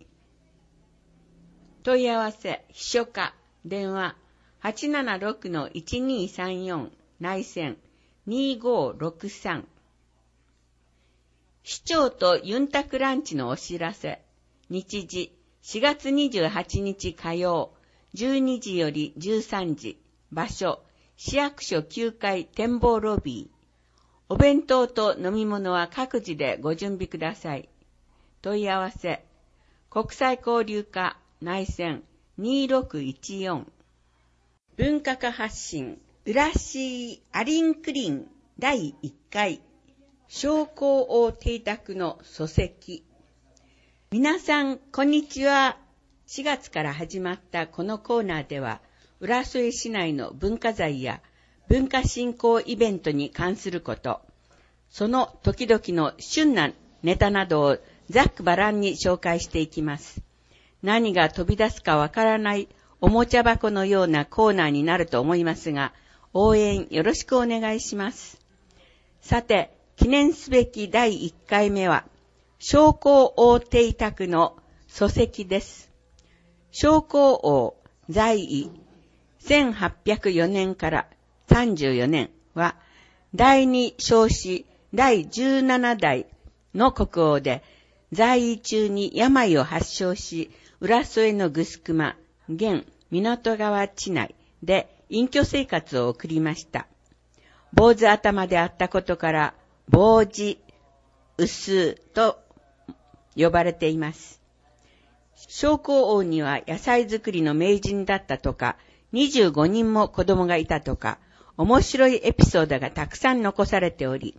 S2: 問い合わせ、秘書課、電話 876-1234 内線2563。市長とユンタクランチのお知らせ。日時4月28日火曜12時より13時。場所市役所9階展望ロビー。お弁当と飲み物は各自でご準備ください。問い合わせ、国際交流課内線2614。文化課発信、浦市アリンクリン第1回、商工王邸宅の礎石。皆さん、こんにちは。4月から始まったこのコーナーでは、浦添市内の文化財や文化振興イベントに関すること、その時々の旬なネタなどをざっくばらんに紹介していきます。何が飛び出すかわからないおもちゃ箱のようなコーナーになると思いますが、応援よろしくお願いします。さて、記念すべき第1回目は、商工王邸宅の礎石です。商工王在位1804年から34年は、第二彰子第17代の国王で、在位中に病を発症し、浦添の城間、現港川地内で隠居生活を送りました。坊主頭であったことから、坊主薄と呼ばれています。商工王には野菜作りの名人だったとか、25人も子供がいたとか、面白いエピソードがたくさん残されており、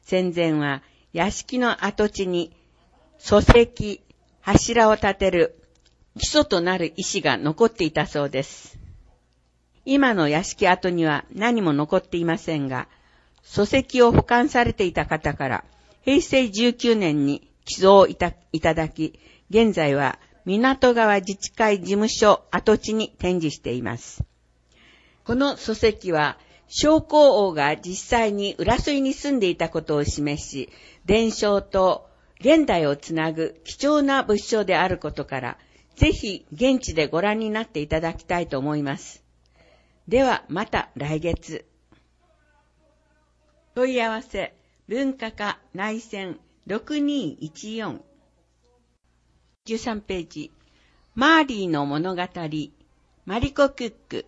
S2: 戦前は屋敷の跡地に礎石、柱を立てる基礎となる石が残っていたそうです。今の屋敷跡には何も残っていませんが、礎石を保管されていた方から平成19年に寄贈をいただき、現在は港川自治会事務所跡地に展示しています。この礎石は将校王が実際に浦添に住んでいたことを示し、伝承と現代をつなぐ貴重な物証であることから、ぜひ現地でご覧になっていただきたいと思います。ではまた来月。問い合わせ文化課内線6214 13ページマーリーの物語マリコ・クック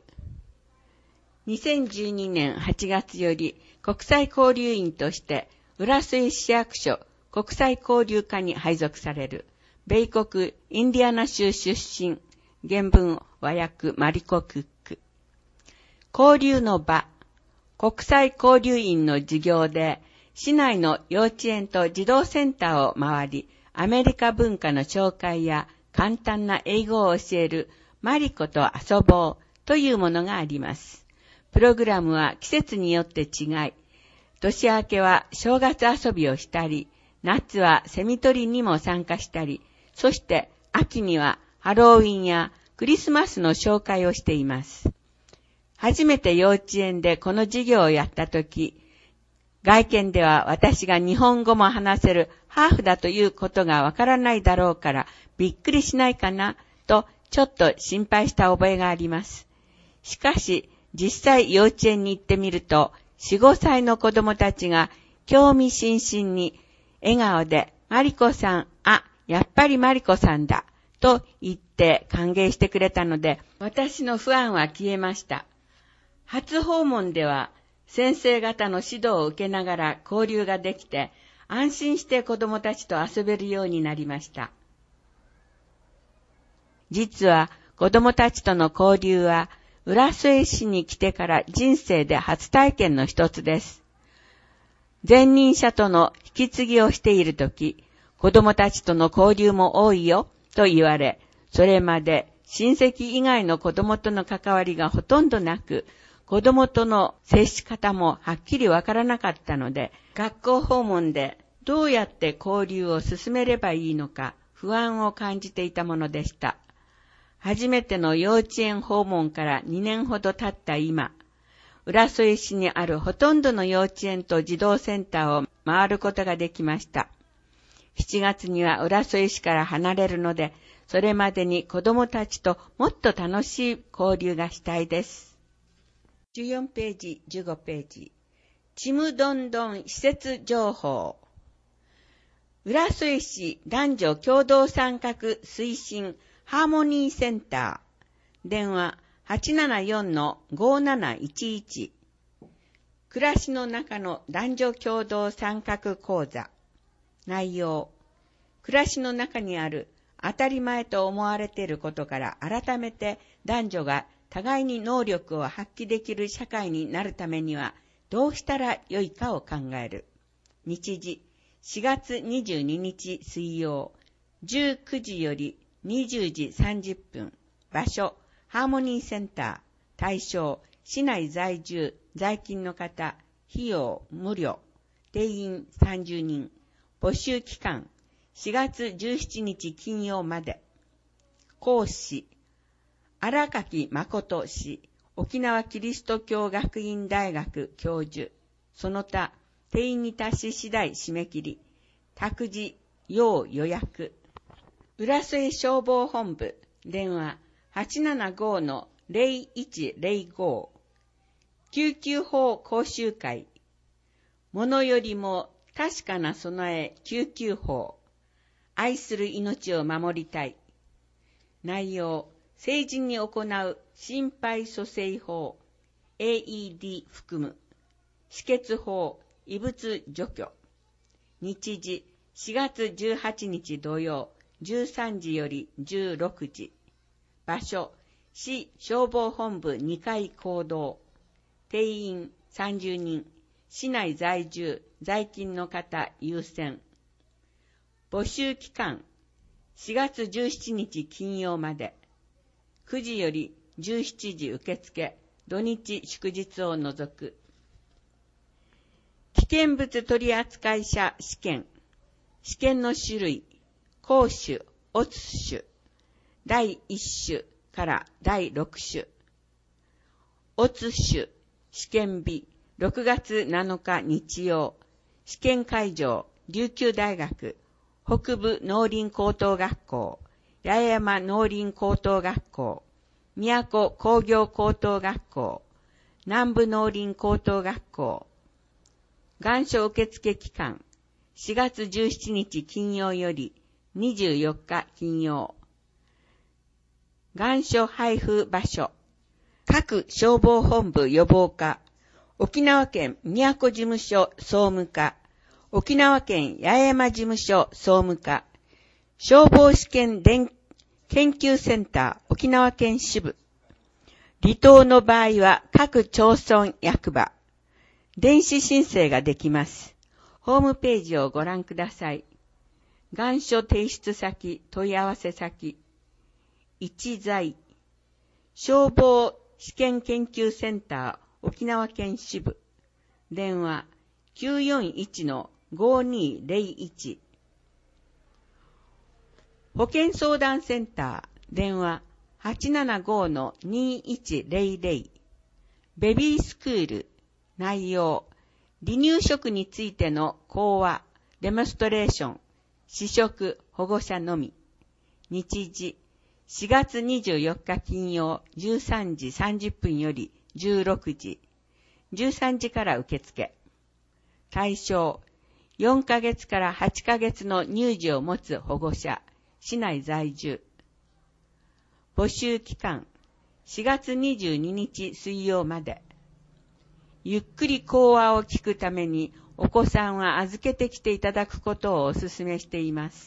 S2: 2012年8月より国際交流員として浦添市役所国際交流課に配属される米国インディアナ州出身原文和訳マリコ・クック交流の場国際交流員の授業で市内の幼稚園と児童センターを回りアメリカ文化の紹介や簡単な英語を教えるマリコと遊ぼうというものがあります。プログラムは季節によって違い、年明けは正月遊びをしたり、夏はセミ取りにも参加したり、そして秋にはハロウィンやクリスマスの紹介をしています。初めて幼稚園でこの授業をやったとき、外見では私が日本語も話せるハーフだということがわからないだろうからびっくりしないかなとちょっと心配した覚えがあります。しかし実際幼稚園に行ってみると4、5歳の子供たちが興味津々に笑顔でマリコさん、やっぱりマリコさんだと言って歓迎してくれたので私の不安は消えました。初訪問では先生方の指導を受けながら交流ができて安心して子供たちと遊べるようになりました。実は子供たちとの交流は浦添市に来てから人生で初体験の一つです。前任者との引き継ぎをしているとき、子供たちとの交流も多いよと言われ、それまで親戚以外の子供との関わりがほとんどなく、子供との接し方もはっきりわからなかったので、学校訪問でどうやって交流を進めればいいのか不安を感じていたものでした。初めての幼稚園訪問から2年ほど経った今、浦添市にあるほとんどの幼稚園と児童センターを回ることができました。7月には浦添市から離れるので、それまでに子供たちともっと楽しい交流がしたいです。14ページ、15ページ。ちむどんどん施設情報。浦添市男女共同参画推進ハーモニーセンター。電話 874-5711。暮らしの中の男女共同参画講座。内容。暮らしの中にある当たり前と思われていることから改めて男女が互いに能力を発揮できる社会になるためにはどうしたらよいかを考える。日時4月22日水曜19時より20時30分。場所ハーモニーセンター。対象市内在住在勤の方。費用無料。定員30人。募集期間4月17日金曜まで。講師荒垣誠氏、沖縄キリスト教学院大学教授。その他、定員に達し次第締め切り。託児、要予約。浦添消防本部、電話 875-0105。救急法講習会。ものよりも確かな備え救急法。愛する命を守りたい。内容。成人に行う心肺蘇生法 AED 含む止血法異物除去。日時4月18日土曜13時より16時。場所市消防本部2階講堂。定員30人。市内在住在勤の方優先。募集期間、4月17日金曜まで。9時より17時受付、土日祝日を除く。危険物取扱者試験。試験の種類、公種、オツ種、第1種から第6種。オツ種、試験日、6月7日日曜。試験会場、琉球大学、北部農林高等学校、八重山農林高等学校、宮古工業高等学校、南部農林高等学校。願書受付期間、4月17日金曜より24日金曜。願書配布場所、各消防本部予防課、沖縄県宮古事務所総務課、沖縄県八重山事務所総務課、消防試験研究センター沖縄県支部。離島の場合は各町村役場。電子申請ができます。ホームページをご覧ください。願書提出先、問い合わせ先。一在。消防試験研究センター沖縄県支部。電話 941-5201。保健相談センター。電話 875-2100。ベビースクール。内容。離乳食についての講話、デモンストレーション。試食、保護者のみ。日時。4月24日金曜13時30分より16時。13時から受付。対象。4ヶ月から8ヶ月の乳児を持つ保護者。市内在住。募集期間。4月22日水曜まで。ゆっくり講話を聞くためにお子さんは預けてきていただくことをお勧めしています。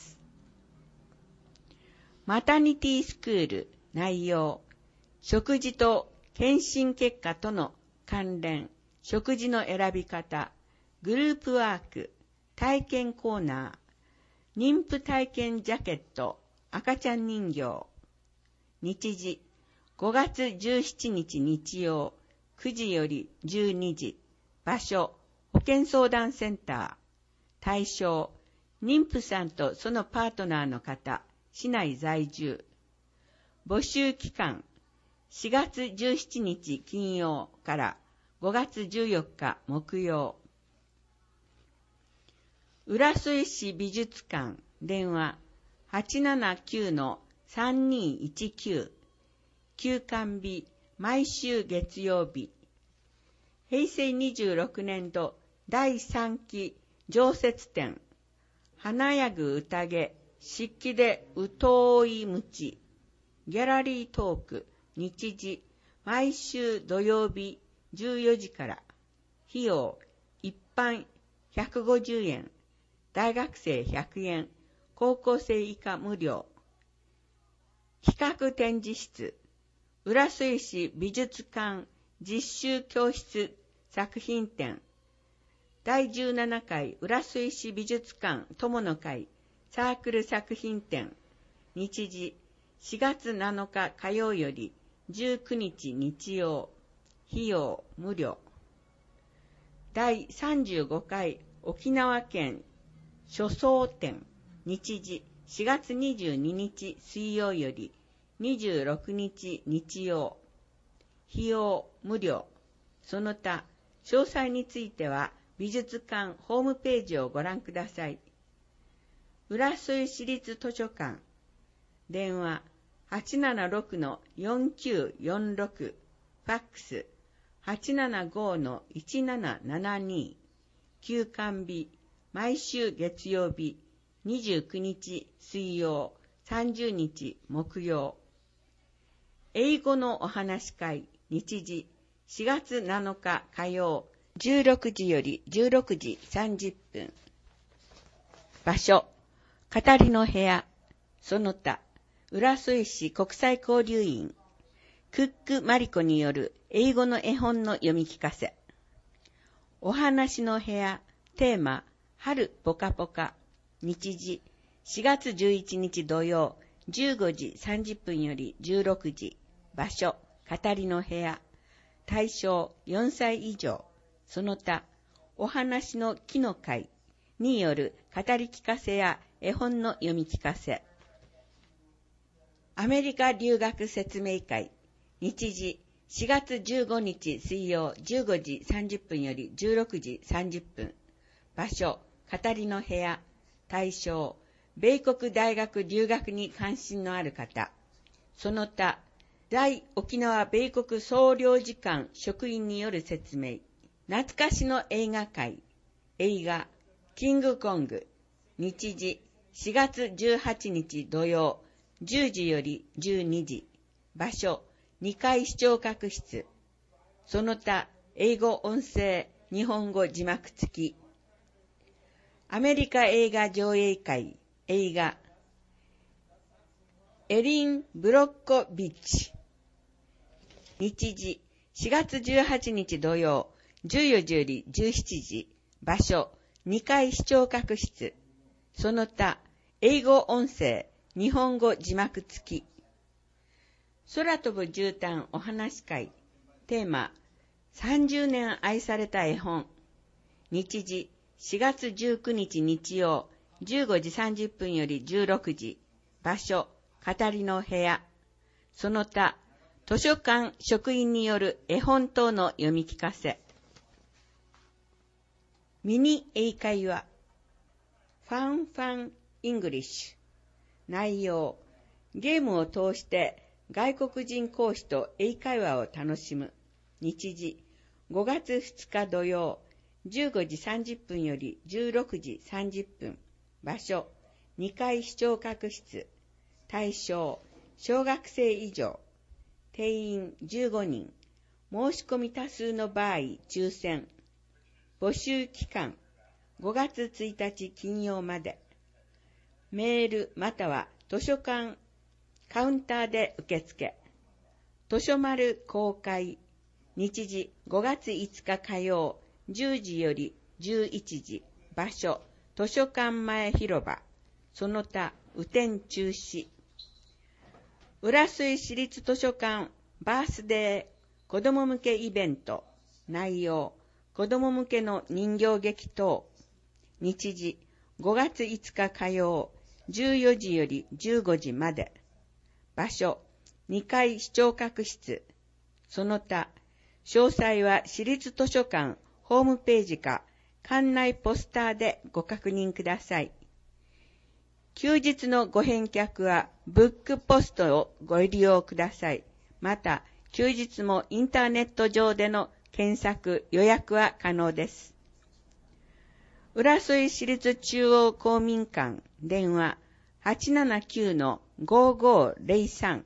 S2: マタニティスクール内容。食事と検診結果との関連。食事の選び方。グループワーク。体験コーナー。妊婦体験ジャケット。赤ちゃん人形。日時。5月17日日曜。9時より12時。場所、保健相談センター。対象、妊婦さんとそのパートナーの方、市内在住。募集期間、4月17日金曜から5月14日木曜。浦添市美術館、電話、879-3219。休館日、毎週月曜日。平成26年度第3期常設展。花やぐ宴、漆器でうといむち。ギャラリートーク、日時、毎週土曜日14時から。費用、一般150円、大学生100円、高校生以下無料。企画展示室。浦添市美術館実習教室作品展。第17回浦添市美術館友の会サークル作品展。日時4月7日火曜より19日日曜。費用無料。第35回沖縄県書相展。日時4月22日水曜より26日日曜。費用無料。その他、詳細については美術館ホームページをご覧ください。浦添市立図書館。電話 876-4946。ファックス 875-1772。休館日、毎週月曜日、29日水曜、30日木曜。英語のお話会、日時、4月7日火曜、16時より16時30分。場所、語りの部屋、その他、浦添市国際交流員、クックマリコによる英語の絵本の読み聞かせ。お話の部屋、 テーマ、春ポカポカ。日時、4月11日土曜、15時30分より16時。場所、語りの部屋。対象、4歳以上。その他、お話の木の会による語り聞かせや絵本の読み聞かせ。アメリカ留学説明会。日時、4月15日水曜15時30分より16時30分。場所、語りの部屋。対象、米国大学留学に関心のある方。その他、在沖縄米国総領事館職員による説明。懐かしの映画会。映画、キングコング。日時、4月18日土曜、10時より12時。場所、2階視聴覚室。その他、英語音声、日本語字幕付き。アメリカ映画上映会。映画、エリン・ブロッコビッチ。日時、4月18日土曜、14時より17時。場所、2階視聴覚室。その他、英語音声、日本語字幕付き。空飛ぶ絨毯お話会。テーマ、30年愛された絵本。日時、4月19日日曜、15時30分より16時。場所、語りの部屋。その他、図書館職員による絵本等の読み聞かせ。ミニ英会話。ファンファンイングリッシュ。内容。ゲームを通して外国人講師と英会話を楽しむ。日時、5月2日土曜、15時30分より16時30分。場所、2階視聴覚室。対象、小学生以上。定員15人。申し込み多数の場合、抽選。募集期間、5月1日金曜まで。メールまたは図書館カウンターで受付。図書丸公開。日時5月5日火曜、10時より11時。場所、図書館前広場。その他、雨天中止。浦添市立図書館バースデー子ども向けイベント。内容、子ども向けの人形劇等。日時、5月5日火曜、14時より15時まで。場所、2階視聴覚室。その他、詳細は市立図書館ホームページか館内ポスターでご確認ください。休日のご返却はブックポストをご利用ください。また、休日もインターネット上での検索、予約は可能です。浦添市立中央公民館電話 879-5503。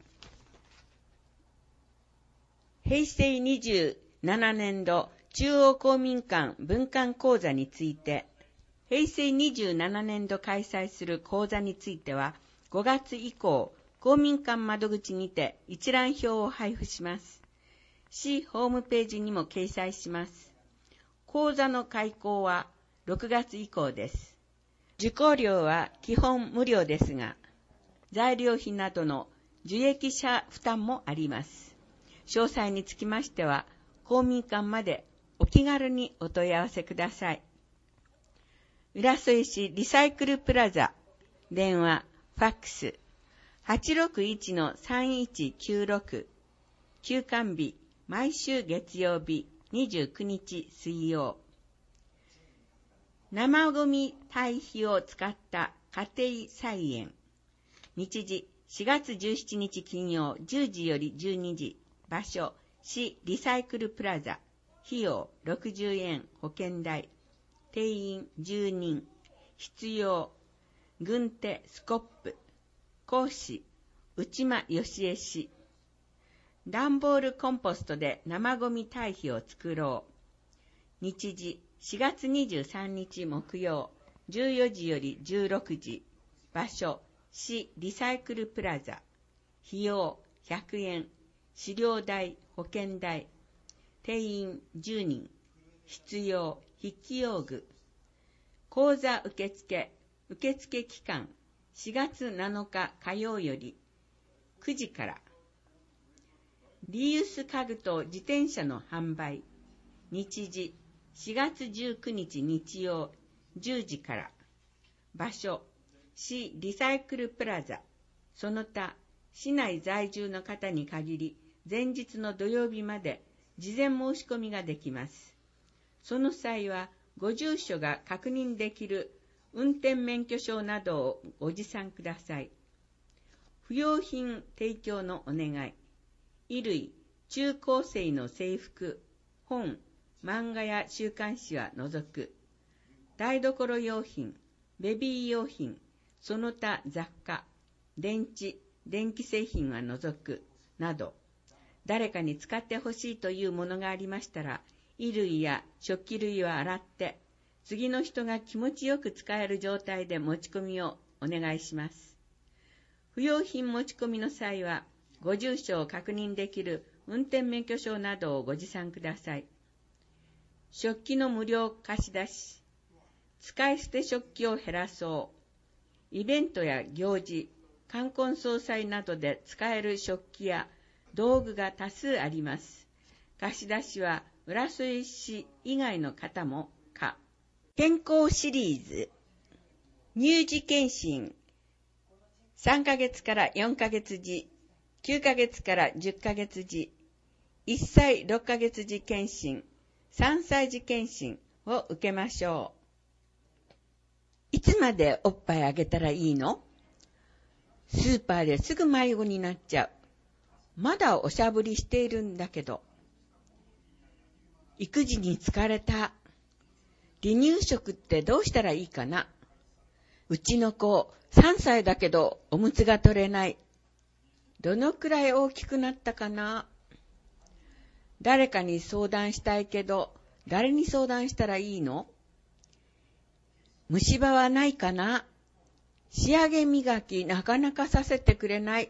S2: 平成27年度中央公民館分館講座について。平成27年度開催する講座については、5月以降、公民館窓口にて一覧表を配布します。市ホームページにも掲載します。講座の開講は6月以降です。受講料は基本無料ですが、材料費などの受益者負担もあります。詳細につきましては、公民館までお気軽にお問い合わせください。浦添市リサイクルプラザ、電話、ファックス、861-3196、休館日、毎週月曜日、29日水曜。生ゴミ堆肥を使った家庭菜園。日時、4月17日金曜、10時より12時。場所、市リサイクルプラザ。費用60円、保険代。定員10人。必要、軍手スコップ。講師、内間義恵氏。段ボールコンポストで生ゴミ堆肥を作ろう。日時、4月23日木曜、14時より16時。場所、市リサイクルプラザ。費用100円。飼料代、保険代。定員10人。必要、筆記用具。 講座受付期間4月7日火曜より9時から。リユース家具と自転車の販売、日時4月19日日曜10時から。場所、市リサイクルプラザ。その他、市内在住の方に限り、前日の土曜日まで事前申し込みができます。その際は、ご住所が確認できる運転免許証などをご持参ください。不用品提供のお願い。衣類、中高生の制服、本、漫画や週刊誌は除く。台所用品、ベビー用品、その他雑貨、電池、電気製品は除く、など、誰かに使ってほしいというものがありましたら、衣類や食器類は洗って、次の人が気持ちよく使える状態で持ち込みをお願いします。不用品持ち込みの際は、ご住所を確認できる運転免許証などをご持参ください。食器の無料貸し出し、使い捨て食器を減らそう。イベントや行事、冠婚葬祭などで使える食器や道具が多数あります。貸し出しは浦添市以外の方も可。健康シリーズ、乳児健診、3ヶ月から4ヶ月時、9ヶ月から10ヶ月時、1歳6ヶ月時健診、3歳児健診を受けましょう。いつまでおっぱいあげたらいいの？スーパーですぐ迷子になっちゃう。まだおしゃぶりしているんだけど。育児に疲れた。離乳食ってどうしたらいいかな？うちの子3歳だけどおむつが取れない。どのくらい大きくなったかな？誰かに相談したいけど、誰に相談したらいいの？虫歯はないかな？仕上げ磨きなかなかさせてくれない。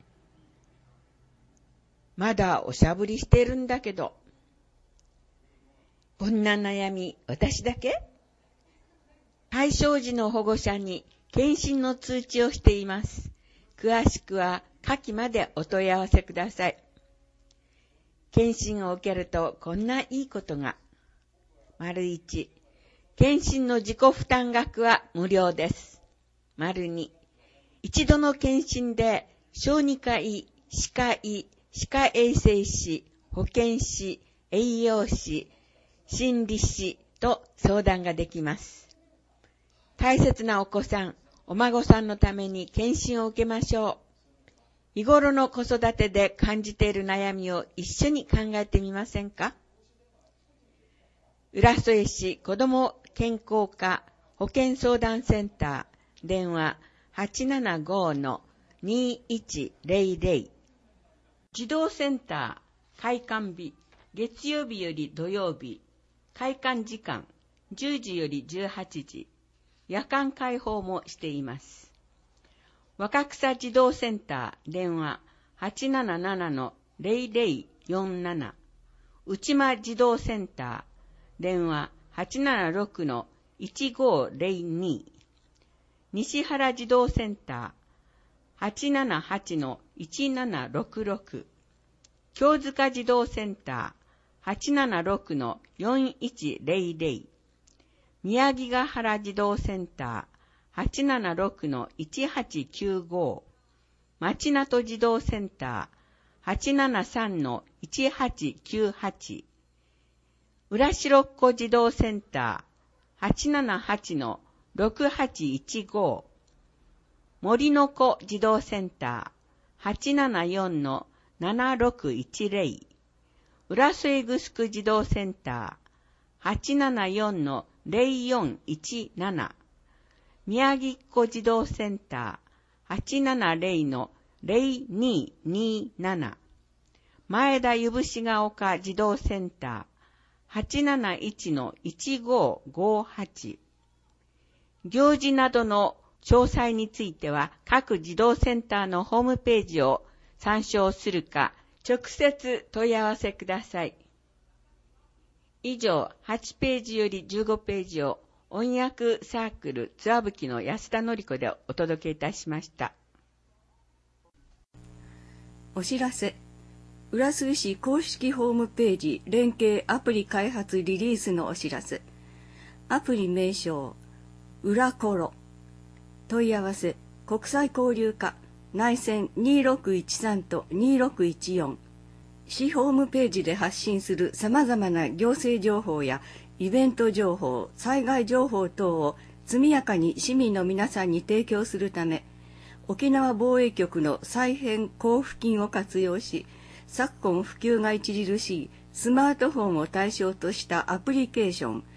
S2: まだおしゃぶりしてるんだけど。こんな悩み、私だけ？対象児の保護者に検診の通知をしています。詳しくは下記までお問い合わせください。検診を受けるとこんないいことが。1、検診の自己負担額は無料です。2、一度の検診で小児科医、歯科医、歯科衛生士、保健師、栄養士、心理師と相談ができます。大切なお子さん、お孫さんのために検診を受けましょう。日頃の子育てで感じている悩みを一緒に考えてみませんか？浦添市子ども健康課保健相談センター、電話 875-2100。児童センター開館日、月曜日より土曜日、開館時間10時より18時、夜間開放もしています。若草児童センター電話 877-0047。内間児童センター電話 876-1502。西原児童センター 878-1766。京塚児童センター 876-4100。宮城ヶ原児童センター876-1895。町名戸児童センター 873-1898。浦白子児童センター 878-6815。森の子児童センター 874-7610。浦添グスク児童センター 874-0417。宮城っ子児童センター 870-0227。前田ゆぶしが丘児童センター 871-1558。行事などの詳細については各児童センターのホームページを参照するか直接問い合わせください。以上8ページより15ページを音訳サークルつわぶきの安田典子でお届けいたしました。
S3: お知らせ。浦添市公式ホームページ連携アプリ開発リリースのお知らせ。アプリ名称裏コロ。問い合わせ国際交流課内線2613と2614。市ホームページで発信するさまざまな行政情報やイベント情報、災害情報等を速やかに市民の皆さんに提供するため、沖縄防衛局の再編交付金を活用し、昨今普及が著しいスマートフォンを対象としたアプリケーション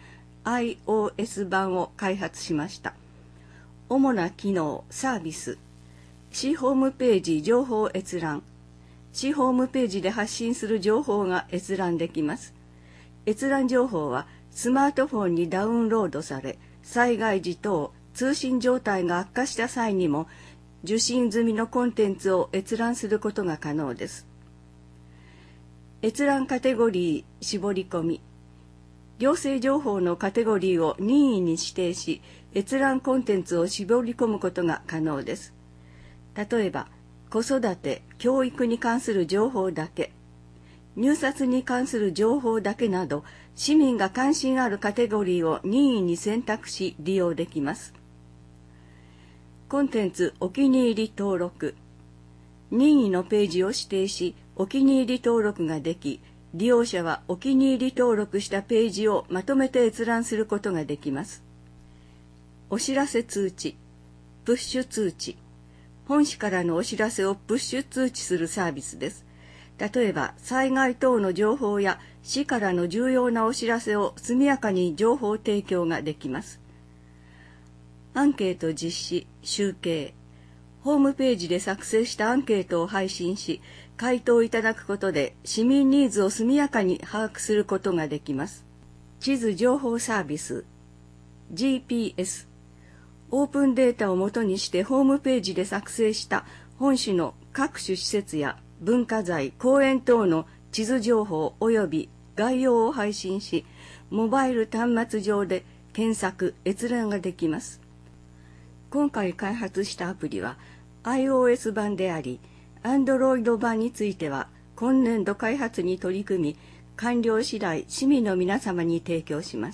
S3: iOS 版を開発しました。主な機能・サービス。市ホームページ情報閲覧。市ホームページで発信する情報が閲覧できます。閲覧情報はスマートフォンにダウンロードされ、災害時等通信状態が悪化した際にも受信済みのコンテンツを閲覧することが可能です。閲覧カテゴリー絞り込み。行政情報のカテゴリーを任意に指定し、閲覧コンテンツを絞り込むことが可能です。例えば、子育て・教育に関する情報だけ、入札に関する情報だけなど、市民が関心あるカテゴリーを任意に選択し利用できます。コンテンツお気に入り登録。任意のページを指定し、お気に入り登録ができ、利用者はお気に入り登録したページをまとめて閲覧することができます。お知らせ通知、プッシュ通知。本市からのお知らせをプッシュ通知するサービスです。例えば、災害等の情報や市からの重要なお知らせを速やかに情報提供ができます。アンケート実施、集計。ホームページで作成したアンケートを配信し、回答いただくことで市民ニーズを速やかに把握することができます。地図情報サービス、GPS。オープンデータをもとにしてホームページで作成した本市の各種施設や文化財、公園等の地図情報及び概要を配信し、モバイル端末上で検索・閲覧ができます。今回開発したアプリは iOS 版であり、Android 版については今年度開発に取り組み、完了次第市民の皆様に提供します。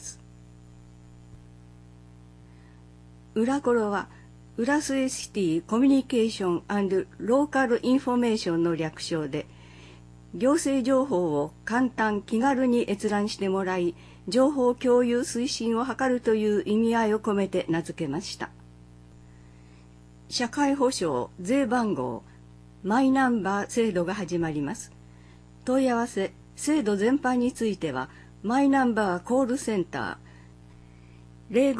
S3: 裏コロは浦添シティコミュニケーション&ローカルインフォメーションの略称で、行政情報を簡単気軽に閲覧してもらい、情報共有推進を図るという意味合いを込めて名付けました。社会保障、税番号、マイナンバー制度が始まります。問い合わせ、制度全般については、マイナンバーコールセンター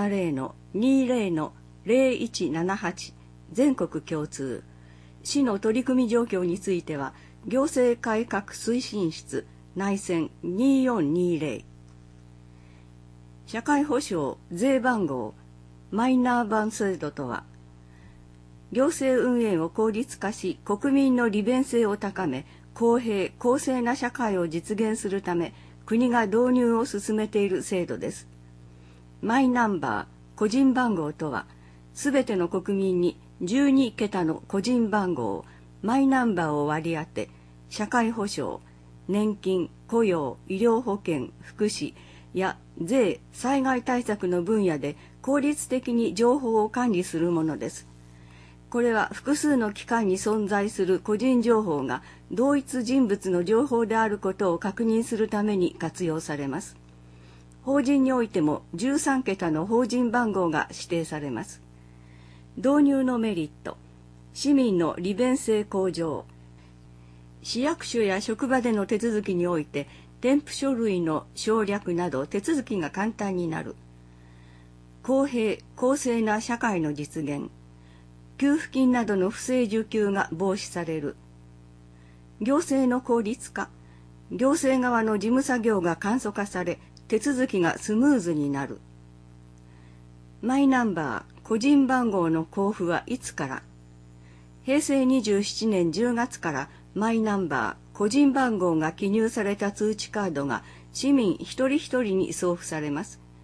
S3: 0570-20-0178 全国共通。市の取り組み状況については、行政改革推進室内線2420。社会保障、税番号、マイナー版制度とは、行政運営を効率化し、国民の利便性を高め、公平・公正な社会を実現するため、国が導入を進めている制度です。マイナンバー、個人番号とは、すべての国民に12桁の個人番号、マイナンバーを割り当て、社会保障、年金、雇用、医療保険、福祉や税・災害対策の分野で効率的に情報を管理するものです。これは複数の機関に存在する個人情報が同一人物の情報であることを確認するために活用されます。法人においても13桁の法人番号が指定されます。導入のメリット、市民の利便性向上。市役所や職場での手続きにおいて、添付書類の省略など手続きが簡単になる。公平・公正な社会の実現。給付金などの不正受給が防止される。行政の効率化。行政側の事務作業が簡素化され、手続きがスムーズになる。マイナンバー、個人番号の交付はいつから？平成27年10月からマイナンバー、個人番号が記入された通知カードが市民一人一人に送付されます。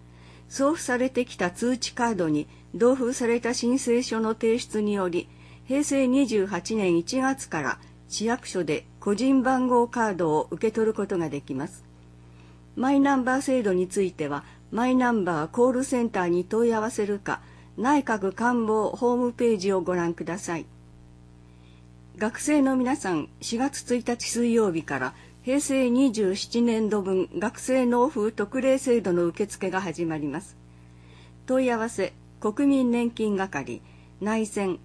S3: 送付されてきた通知カードに同封された申請書の提出により、平成28年1月から市役所で個人番号カードを受け取ることができます。マイナンバー制度については、マイナンバーコールセンターに問い合わせるか、内閣官房ホームページをご覧ください。学生の皆さん、4月1日水曜日から平成27年度分学生納付特例制度の受付が始まります。問い合わせ、国民年金係、内線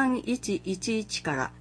S3: 3111から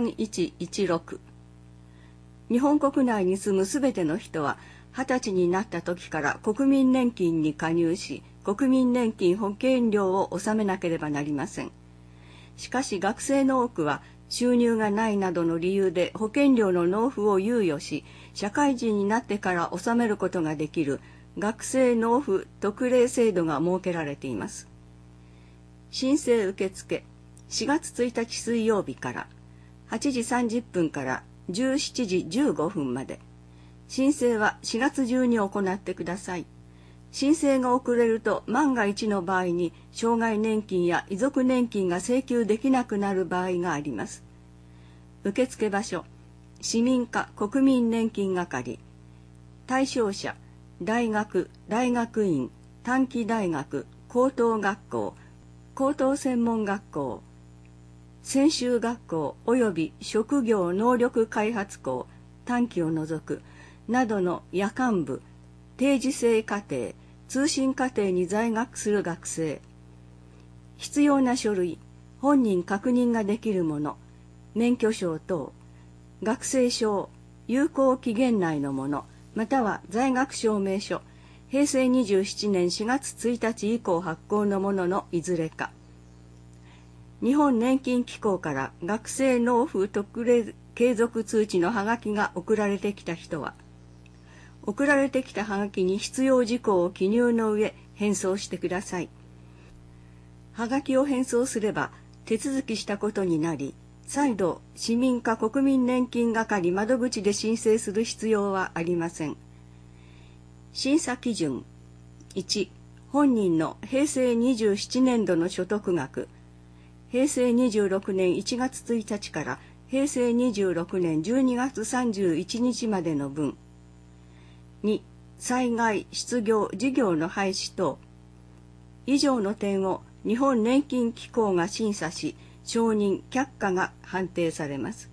S3: 3116。日本国内に住むすべての人は、20歳になった時から国民年金に加入し、国民年金保険料を納めなければなりません。しかし学生の多くは、収入がないなどの理由で保険料の納付を猶予し、社会人になってから納めることができる学生納付特例制度が設けられています。申請受付、4月1日水曜日から8時30分から17時15分まで。申請は4月中に行ってください。申請が遅れると万が一の場合に障害年金や遺族年金が請求できなくなる場合があります。受付場所、市民課国民年金係。対象者、大学、大学院、短期大学、高等学校、高等専門学校、専修学校及び職業能力開発校、短期を除く、などの夜間部、定時制課程、通信課程に在学する学生。必要な書類、本人確認ができるもの、免許証等、学生証、有効期限内のもの、または在学証明書、平成27年4月1日以降発行のもののいずれか。日本年金機構から学生納付特例継続通知のハガキが送られてきた人は、送られてきたハガキに必要事項を記入の上返送してください。ハガキを返送すれば手続きしたことになり、再度市民課国民年金係窓口で申請する必要はありません。審査基準。1、本人の平成27年度の所得額。平成26年1月1日から平成26年12月31日までの分。2、災害、失業、事業の廃止等。以上の点を日本年金機構が審査し、承認・却下が判定されます。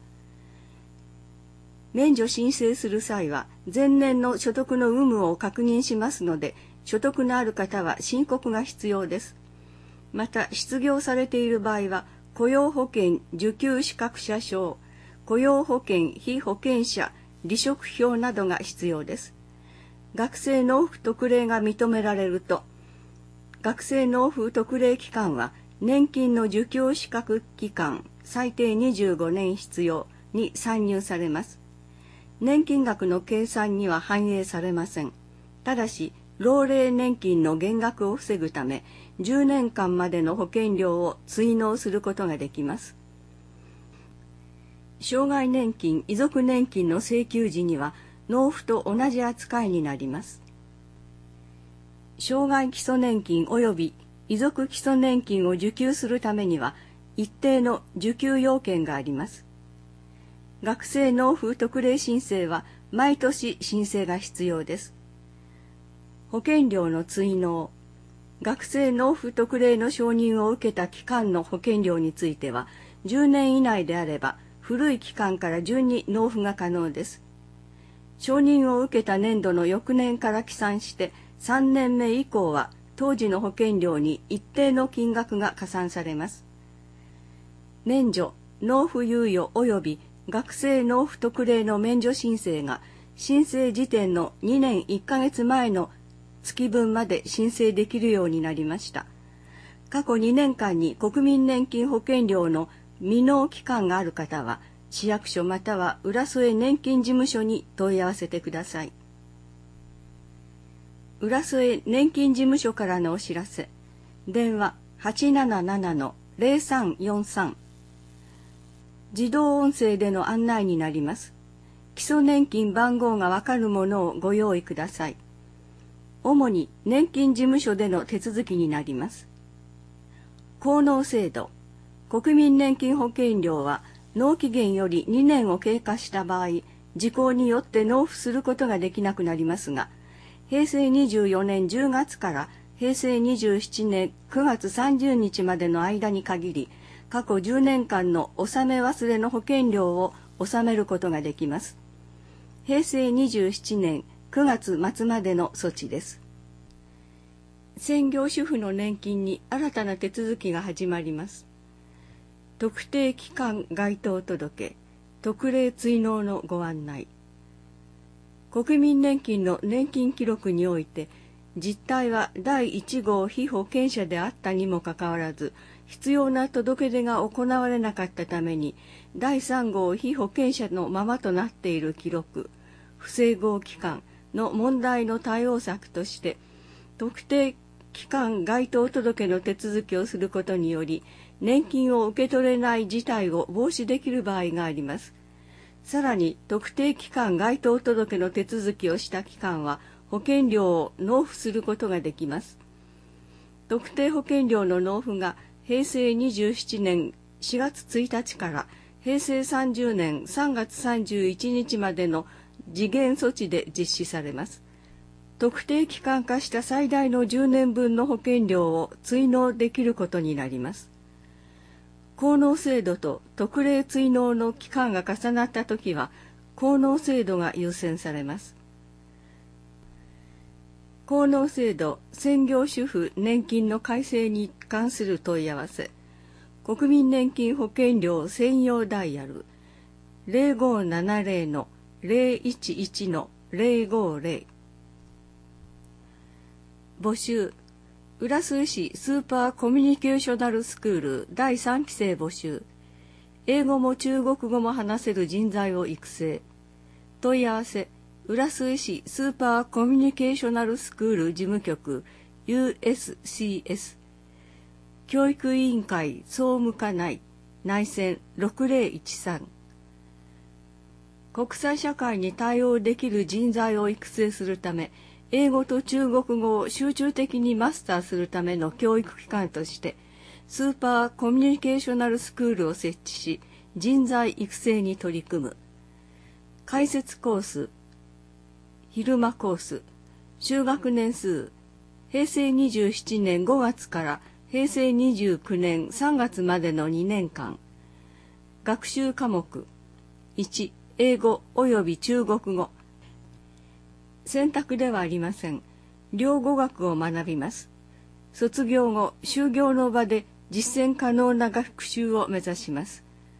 S3: 免除申請する際は、前年の所得の有無を確認しますので、所得のある方は申告が必要です。また、失業されている場合は、雇用保険受給資格者証、雇用保険被保険者離職票などが必要です。学生納付特例が認められると、学生納付特例期間は年金の受給資格期間最低25年必要に算入されます。年金額の計算には反映されません。ただし、老齢年金の減額を防ぐため、10年間までの保険料を追納することができます。障害年金・遺族年金の請求時には、納付と同じ扱いになります。障害基礎年金及び遺族基礎年金を受給するためには、一定の受給要件があります。学生納付特例申請は毎年申請が必要です。保険料の追納。学生納付特例の承認を受けた期間の保険料については、10年以内であれば、古い期間から順に納付が可能です。承認を受けた年度の翌年から起算して3年目以降は当時の保険料に一定の金額が加算されます。免除、納付猶予及び学生納付特例の免除申請が申請時点の2年1ヶ月前の月分まで申請できるようになりました。過去2年間に国民年金保険料の未納期間がある方は、市役所または浦添年金事務所に問い合わせてください。浦添年金事務所からのお知らせ。電話 877-0343。自動音声での案内になります。基礎年金番号がわかるものをご用意ください。 主に年金事務所での手続きになります。効納制度。国民年金保険料は納期限より2年を経過した場合、時効によって納付することができなくなりますが、平成24年10月から平成27年9月30日までの間に限り、過去10年間の納め忘れの保険料を納めることができます。平成27年9月末までの措置です。専業主婦の年金に新たな手続きが始まります。特定期間該当届、特例追納のご案内。国民年金の年金記録において、実態は第1号被保険者であったにもかかわらず、必要な届け出が行われなかったために、第3号被保険者のままとなっている記録、不整合期間の問題の対応策として、特定期間該当届の手続きをすることにより、年金を受け取れない事態を防止できる場合があります。さらに、特定期間該当届の手続きをした期間は、保険料を納付することができます。特定保険料の納付が平成27年4月1日から平成30年3月31日までの時限措置で実施されます。特定期間化した最大の10年分の保険料を追納できることになります。効納制度と特例追納の期間が重なったときは、効納制度が優先されます。効納制度専業主婦年金の改正に関する問い合わせ。国民年金保険料専用ダイヤル 0570-011-050。募集。浦添市スーパーコミュニケーショナルスクール第3期生募集。英語も中国語も話せる人材を育成。問い合わせ。浦添市スーパーコミュニケーショナルスクール事務局 USCS。教育委員会総務課内内線6013。国際社会に対応できる人材を育成するため、英語と中国語を集中的にマスターするための教育機関として、スーパーコミュニケーショナルスクールを設置し、人材育成に取り組む。解説コース、昼間コース、修学年数、平成27年5月から平成29年3月までの2年間。学習科目、1、英語及び中国語。選択ではありません。両語学を学びます。卒業後、就業の場で実践可能な学習を目指します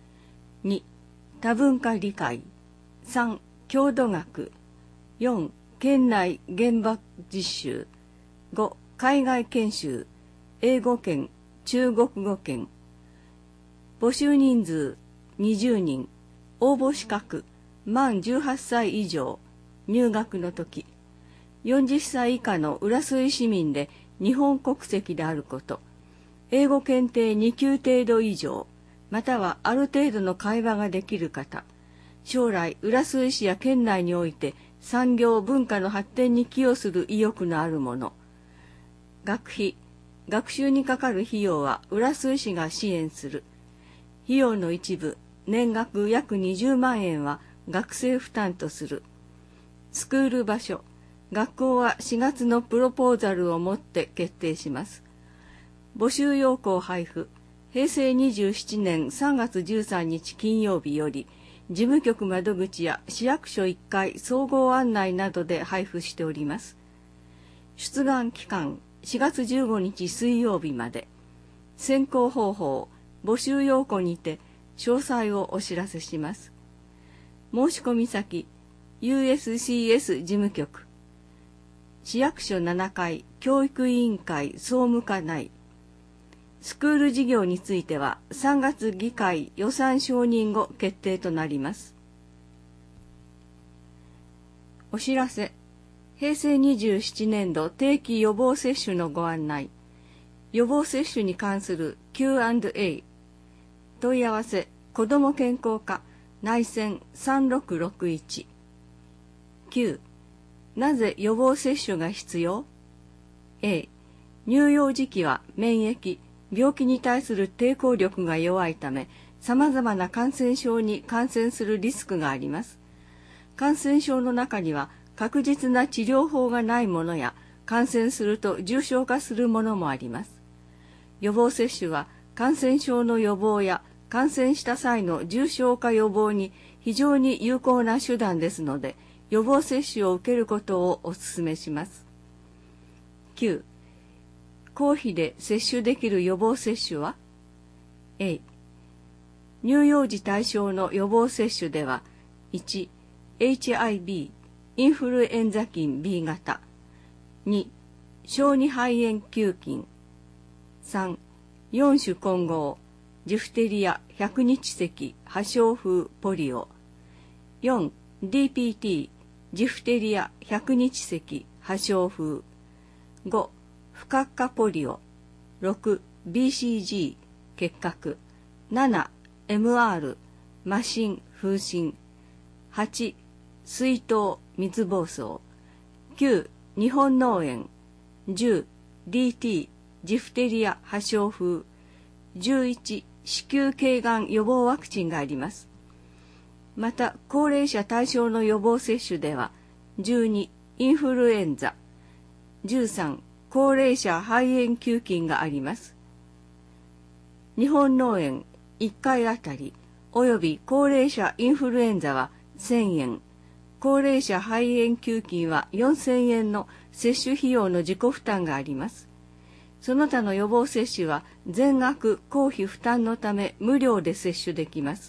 S3: 。2、多文化理解。3、郷土学。4、県内現場実習。5、海外研修。英語圏、中国語圏。募集人数20人。応募資格、満18歳以上。入学の時、40歳以下の浦添市民で日本国籍であること、英語検定2級程度以上、またはある程度の会話ができる方、将来浦添市や県内において産業文化の発展に寄与する意欲のある者。学費、学習にかかる費用は浦添市が支援する。費用の一部、年額約20万円は学生負担とする。スクール場所、学校は4月のプロポーザルをもって決定します。募集要項配布、平成27年3月13日金曜日より、事務局窓口や市役所1階総合案内などで配布しております。出願期間、4月15日水曜日まで。選考方法、募集要項にて詳細をお知らせします。申し込み先、USCS 事務局。市役所7階教育委員会総務課内。スクール事業については3月議会予算承認後決定となります。お知らせ。平成27年度定期予防接種のご案内。予防接種に関する Q&A。問い合わせ、子ども健康課内線3661。9. なぜ予防接種が必要？ A、乳幼児期は免疫、病気に対する抵抗力が弱いため、様々な感染症に感染するリスクがあります。感染症の中には確実な治療法がないものや、感染すると重症化するものもあります。予防接種は感染症の予防や感染した際の重症化予防に非常に有効な手段ですので、予防接種を受けることをお勧めします。9. 公費で接種できる予防接種は A、乳幼児対象の予防接種では、1、HIV、インフルエンザ菌 B 型、2、小児肺炎球菌、3、4種混合、ジフテリア、百日咳、破傷風、ポリオ、4、DPT、ジフテリア、百日咳、破傷風、5、不活化ポリオ、6、BCG、結核、7、MR、麻疹、風疹、8、水痘、水疱瘡、9、日本脳炎、10、DT、ジフテリア、破傷風、11、子宮頸がん予防ワクチンがあります。また、高齢者対象の予防接種では、12、インフルエンザ、13、高齢者肺炎球菌があります。日本脳炎1回あたり、および高齢者インフルエンザは1000円、高齢者肺炎球菌は4000円の接種費用の自己負担があります。その他の予防接種は全額公費負担のため無料で接種できます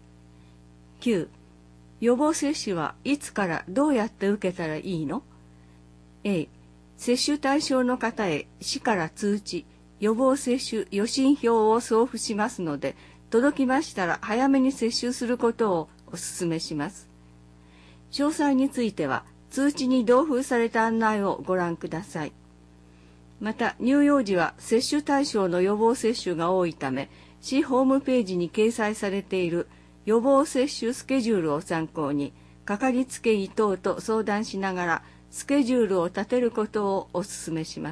S3: 。9. 予防接種はいつからどうやって受けたらいいの？ A. 接種対象の方へ市から通知、予防接種予診票を送付しますので、届きましたら早めに接種することをお勧めします。詳細については通知に同封された案内をご覧ください。また、乳幼児は接種対象の予防接種が多いため、市ホームページに掲載されている予防接種スケジュールを参考に、かかりつけ医等と相談しながらスケジュールを立てることをお勧めします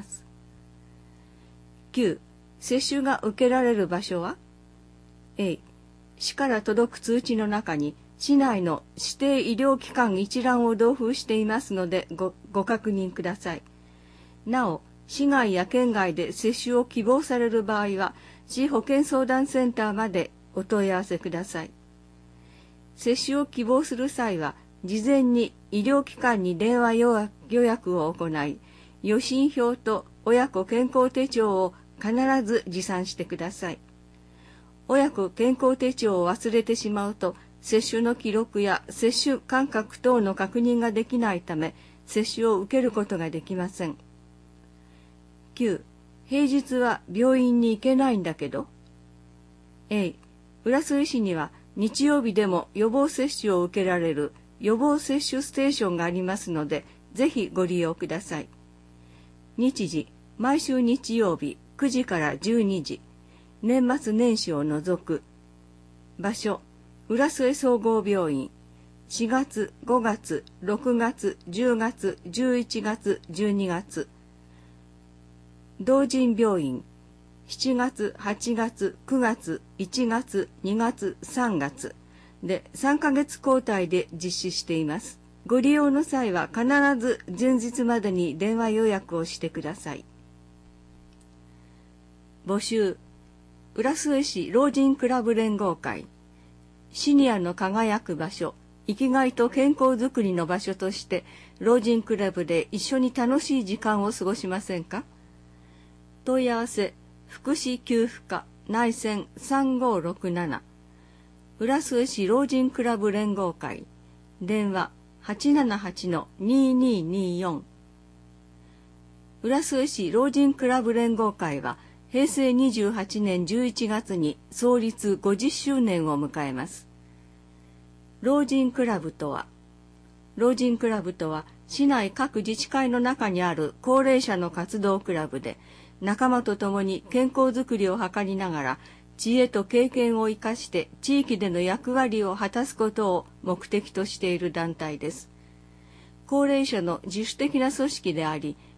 S3: 。9. 接種が受けられる場所は A. 市から届く通知の中に市内の指定医療機関一覧を同封していますので ご確認ください。なお、市外や県外で接種を希望される場合は、市保健相談センターまでお問い合わせください。接種を希望する際は、事前に医療機関に電話予約を行い、予診票と親子健康手帳を必ず持参してください。親子健康手帳を忘れてしまうと、接種の記録や接種間隔等の確認ができないため、接種を受けることができません。9. 平日は病院に行けないんだけど A. 浦添市には日曜日でも予防接種を受けられる予防接種ステーションがありますので、ぜひご利用ください。日時、毎週日曜日9時から12時、年末年始を除く。場所、浦添総合病院、4月、5月、6月、10月、11月、12月。同仁病院、7月、8月、9月、1月、2月、3月で3ヶ月交代で実施しています。ご利用の際は必ず前日までに電話予約をしてください。募集、浦添市老人クラブ連合会、シニアの輝く場所、生きがいと健康づくりの場所として老人クラブで一緒に楽しい時間を過ごしませんか？問い合わせ、福祉給付課内線3567、浦添市老人クラブ連合会、電話 878-2224。浦添市老人クラブ連合会は、平成28年11月に創立50周年を迎えます。老人クラブとは、市内各自治会の中にある高齢者の活動クラブで、仲間と共に健康づくりを図りながら、知恵と経験を生かして地域での役割を果たすことを目的としている団体です。高齢者の自主的な組織であり、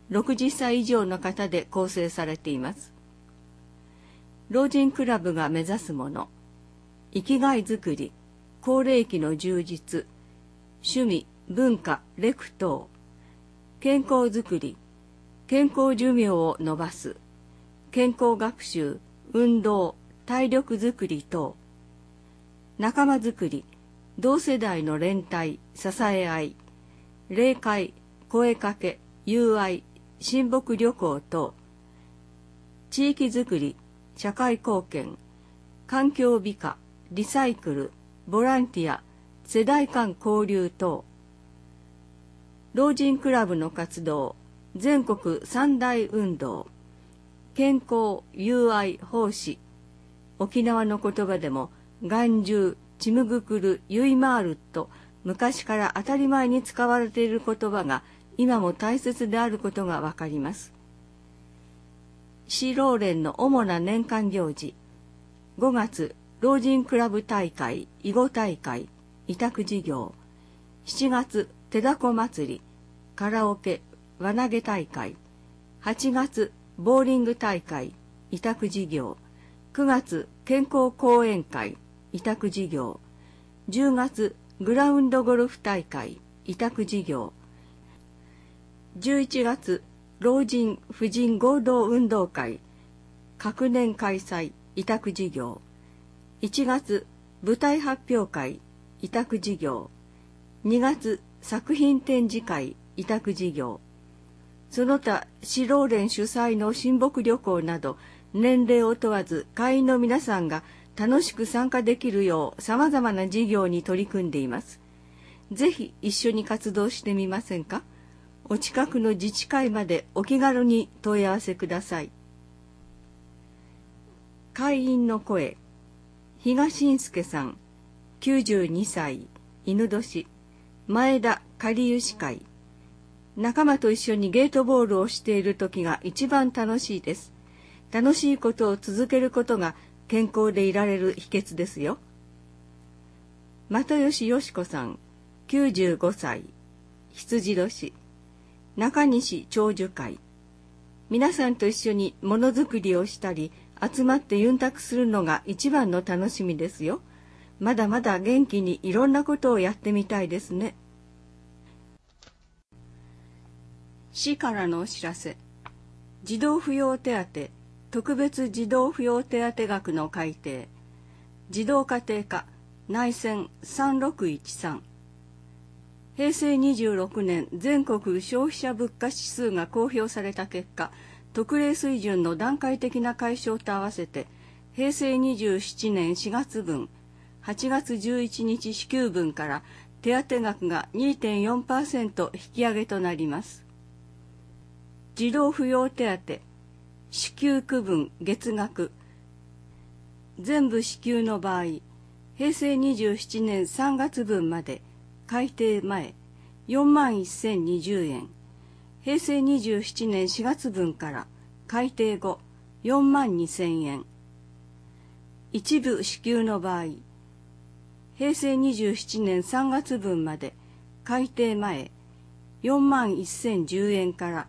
S3: 60歳以上の方で構成されています。老人クラブが目指すもの、生きがいづくり、高齢期の充実、趣味、文化、レク等、健康づくり、健康寿命を伸ばす、健康学習、運動、体力づくり等、仲間づくり、同世代の連帯、支え合い、霊界、声かけ、友愛、親睦旅行等、地域づくり、社会貢献、環境美化、リサイクル、ボランティア、世代間交流等、老人クラブの活動、全国三大運動、健康、友愛、奉仕、沖縄の言葉でも、眼中、チムグクル、ユイマールと昔から当たり前に使われている言葉が今も大切であることがわかります。市老連の主な年間行事、5月、老人クラブ大会、囲碁大会、委託事業、7月、手だこ祭り、カラオケ、輪投げ大会、8月、ボーリング大会、委託事業、9月、健康講演会、委託事業、10月、グラウンドゴルフ大会、委託事業、11月、老人・婦人合同運動会、各年開催、委託事業、1月、舞台発表会、委託事業、2月、作品展示会、委託事業、その他、市老連主催の親睦旅行など、年齢を問わず会員の皆さんが楽しく参加できるよう様々な事業に取り組んでいます。ぜひ一緒に活動してみませんか？お近くの自治会までお気軽に問い合わせください。会員の声、比嘉信介さん、92歳、犬年、前田仮湯師会。仲間と一緒にゲートボールをしている時が一番楽しいです。楽しいことを続けることが健康でいられる秘訣ですよ。又吉よし子さん、95歳、羊年、中西長寿会。皆さんと一緒にものづくりをしたり、集まってユンタクするのが一番の楽しみですよ。まだまだ元気にいろんなことをやってみたいですね。市からのお知らせ。児童扶養手当、特別児童扶養手当額の改定。児童家庭課内線3613。平成26年全国消費者物価指数が公表された結果、特例水準の段階的な解消と合わせて、平成27年4月分、8月11日支給分から手当額が 2.4% 引き上げとなります。児童扶養手当、支給区分月額、全部支給の場合、平成27年3月分まで改定前41,020円、平成27年4月分から改定後42,000円。一部支給の場合、平成27年3月分まで改定前41,010円から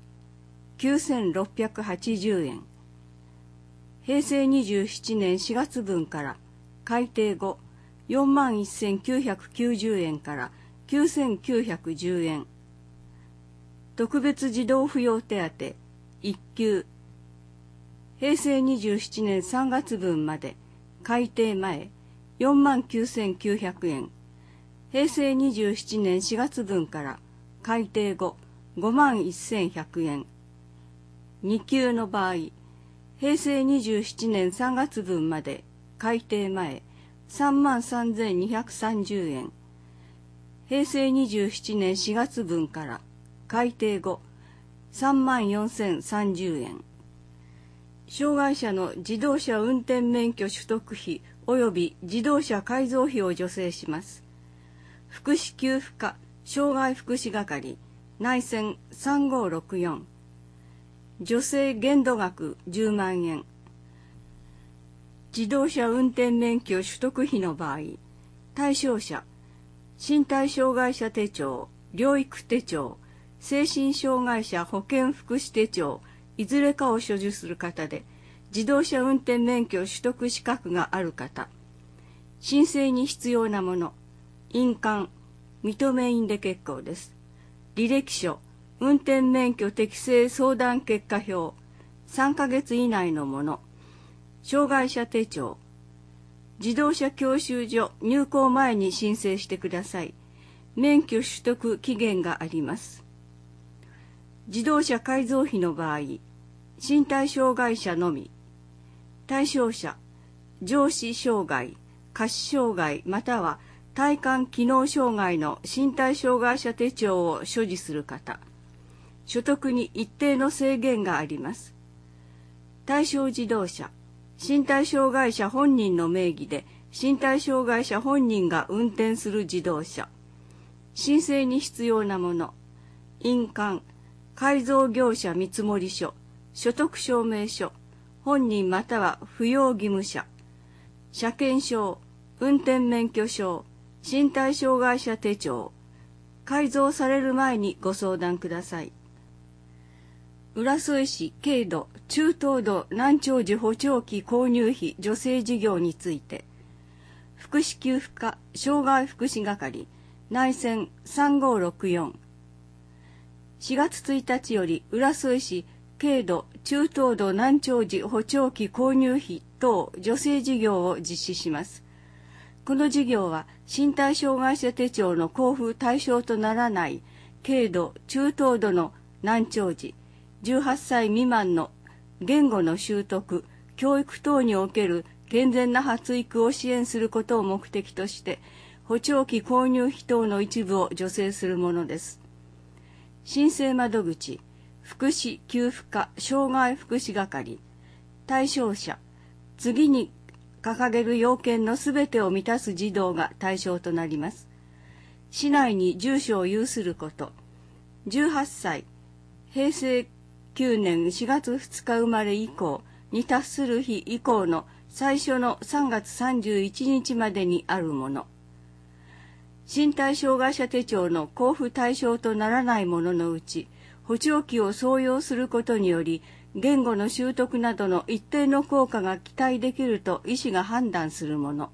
S3: 9,680円。平成27年4月分から改定後41,990円から9,910円。特別児童扶養手当1級。平成27年3月分まで改定前49,900円。平成27年4月分から改定後51,100円。2級の場合、平成27年3月分まで改定前33,230円。平成27年4月分から改定後34,030円。障害者の自動車運転免許取得費及び自動車改造費を助成します。福祉給付課障害福祉係内線3564。助成限度額10万円。自動車運転免許取得費の場合、対象者、身体障害者手帳、療育手帳、 精神障害者保健福祉手帳いずれかを所持する方で、自動車運転免許取得資格がある方、申請に必要なもの、印鑑、認め印で結構です。履歴書、運転免許適正相談結果表、3ヶ月以内のもの、障害者手帳、自動車教習所入校前に申請してください。免許取得期限があります。自動車改造費の場合、身体障害者のみ、対象者、上肢障害、下肢障害または体幹機能障害の身体障害者手帳を所持する方、所得に一定の制限があります。対象自動車、身体障害者本人の名義で身体障害者本人が運転する自動車、申請に必要なもの、印鑑、改造業者見積書、所得証明書、本人または扶養義務者、車検証、運転免許証、身体障害者手帳、改造される前にご相談ください。浦添市軽度中等度難聴児補聴器購入費助成事業について、福祉給付課障害福祉係内線3564、4月1日より浦添市軽度中等度難聴児補聴器購入費等助成事業を実施します。この事業は身体障害者手帳の交付対象とならない軽度中等度の難聴児、18歳未満の言語の習得、教育等における健全な発育を支援することを目的として、補聴器購入費等の一部を助成するものです。申請窓口、福祉給付課障害福祉係、対象者、次に掲げる要件のすべてを満たす児童が対象となります。市内に住所を有すること、18歳、平成9年4月2日生まれ以降に達する日以降の最初の3月31日までにあるもの、身体障害者手帳の交付対象とならないもののうち、補聴器を装用することにより、言語の習得などの一定の効果が期待できると医師が判断するもの。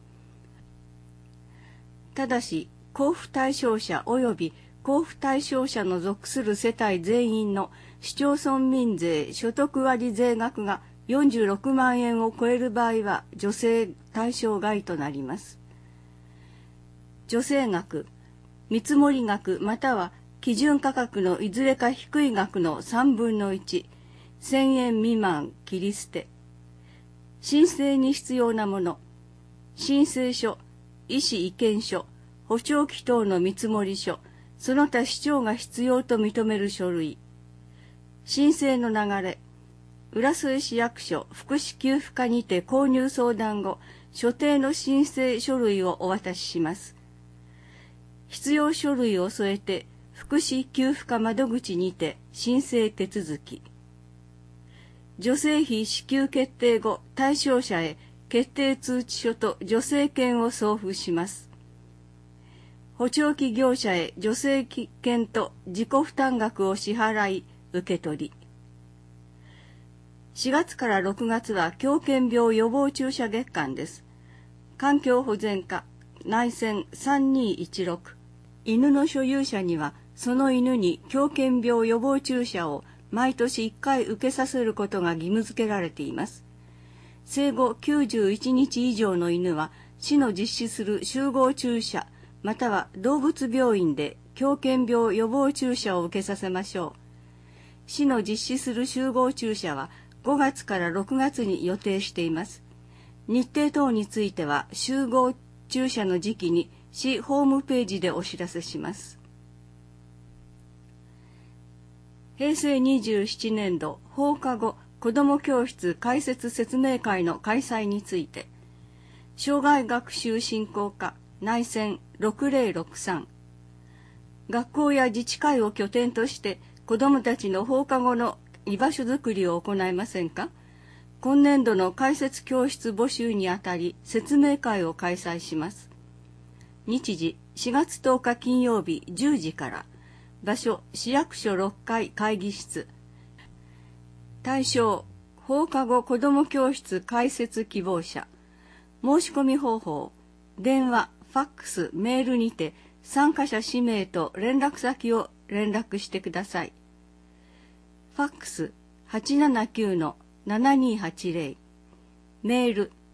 S3: ただし、交付対象者及び交付対象者の属する世帯全員の市町村民税所得割税額が46万円を超える場合は助成対象外となります。助成額、見積額または基準価格のいずれか低い額の3分の1、1000円未満切り捨て。申請に必要なもの、申請書、医師意見書、補聴器等の見積書、その他市長が必要と認める書類。申請の流れ、浦添市役所福祉給付課にて購入相談後、所定の申請書類をお渡しします。必要書類を添えて、福祉給付課窓口にて申請手続き。助成費支給決定後、対象者へ決定通知書と助成券を送付します。補聴器業者へ助成券と自己負担額を支払い、受け取り。4月から6月は狂犬病予防注射月間です。環境保全課内線3216。犬の所有者には、その犬に狂犬病予防注射を毎年1回受けさせることが義務付けられています。生後91日以上の犬は、市の実施する集合注射、または動物病院で狂犬病予防注射を受けさせましょう。市の実施する集合注射は5月から6月に予定しています。日程等については集合注射の時期に市ホームページでお知らせします。平成27年度放課後子ども教室開設説明会の開催について、障害学習振興課内線6063、学校や自治会を拠点として子どもたちの放課後の居場所づくりを行いませんか。今年度の開設教室募集にあたり説明会を開催します。日時4月10日金曜日10時から、 場所市役所6階会議室。対象放課後子ども教室開設希望者。申し込み方法、電話、ファックス、メールにて参加者氏名と連絡先を連絡してください。ファックス 879-7280、メール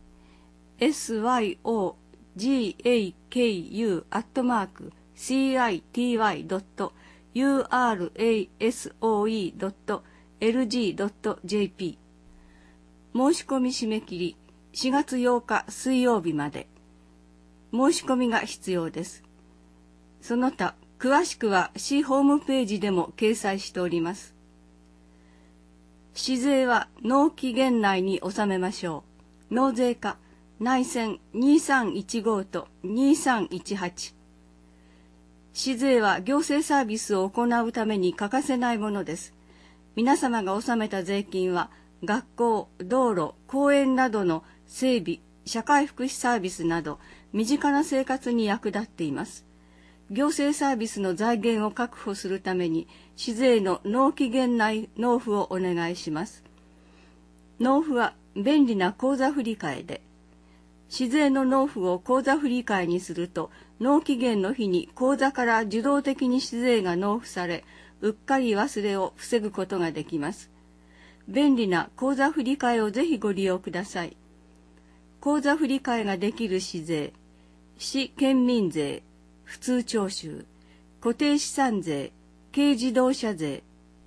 S3: syougaku@city.urasoe.lg.jp。 申し込み締め切り4月8日水曜日まで。申し込みが必要です。その他、詳しくは市ホームページでも掲載しております。市税は納期限内に納めましょう。納税課内線2315と2318。市税は行政サービスを行うために欠かせないものです。皆様が納めた税金は学校、道路、公園などの整備、社会福祉サービスなど身近な生活に役立っています。行政サービスの財源を確保するために市税の納期限内納付をお願いします。納付は便利な口座振替で、市税の納付を口座振替にすると納期限の日に口座から自動的に市税が納付され、うっかり忘れを防ぐことができます。便利な口座振替をぜひご利用ください。口座振替ができる市税、市県民税、普通徴収、固定資産税、軽自動車税。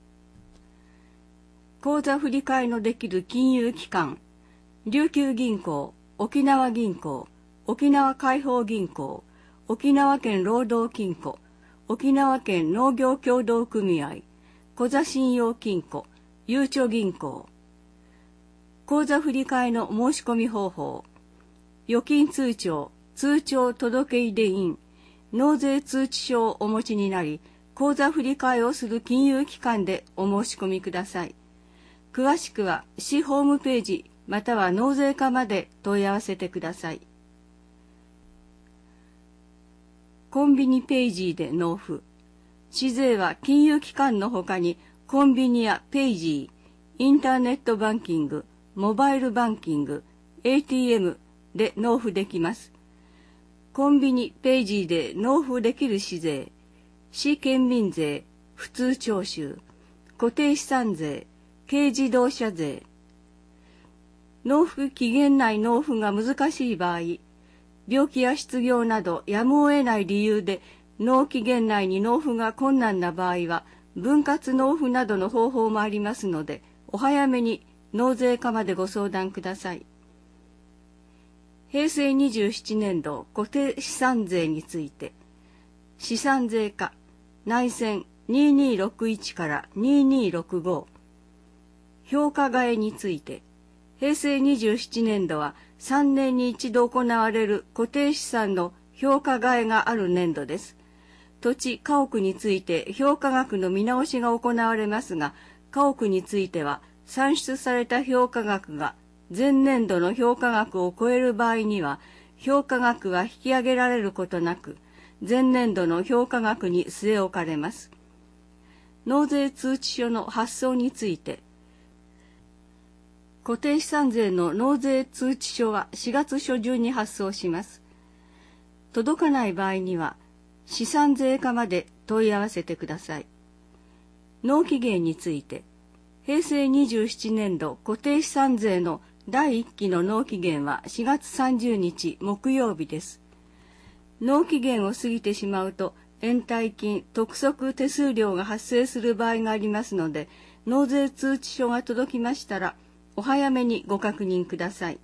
S3: 口座振替のできる金融機関、琉球銀行、沖縄銀行、沖縄解放銀行、沖縄県労働金庫、沖縄県農業協同組合、コザ信用金庫、ゆうちょ銀行。口座振替の申し込み方法、預金通帳、通帳届出印、納税通知書をお持ちになり、口座振替をする金融機関でお申し込みください。詳しくは市ホームページまたは納税課まで問い合わせてください。コンビニペイジーで納付。市税は金融機関のほかにコンビニやペイジー、インターネットバンキング、モバイルバンキング、ATM で納付できます。コンビニペイジーで納付できる市税、市県民税、普通徴収、固定資産税、軽自動車税。納付期限内納付が難しい場合、病気や失業などやむを得ない理由で納期限内に納付が困難な場合は、分割納付などの方法もありますので、お早めに納税課までご相談ください。平成27年度固定資産税について、資産税課内線2261から2265。評価替えについて、平成27年度は3年に一度行われる固定資産の評価替えがある年度です。土地、家屋について評価額の見直しが行われますが、家屋については算出された評価額が前年度の評価額を超える場合には、評価額は引き上げられることなく、前年度の評価額に据え置かれます。納税通知書の発送について、固定資産税の納税通知書は4月初旬に発送します。届かない場合には、資産税課まで問い合わせてください。納期限について、平成27年度固定資産税の第1期の納期限は4月30日木曜日です。納期限を過ぎてしまうと、延滞金、督促手数料が発生する場合がありますので、納税通知書が届きましたら、お早めにご確認ください。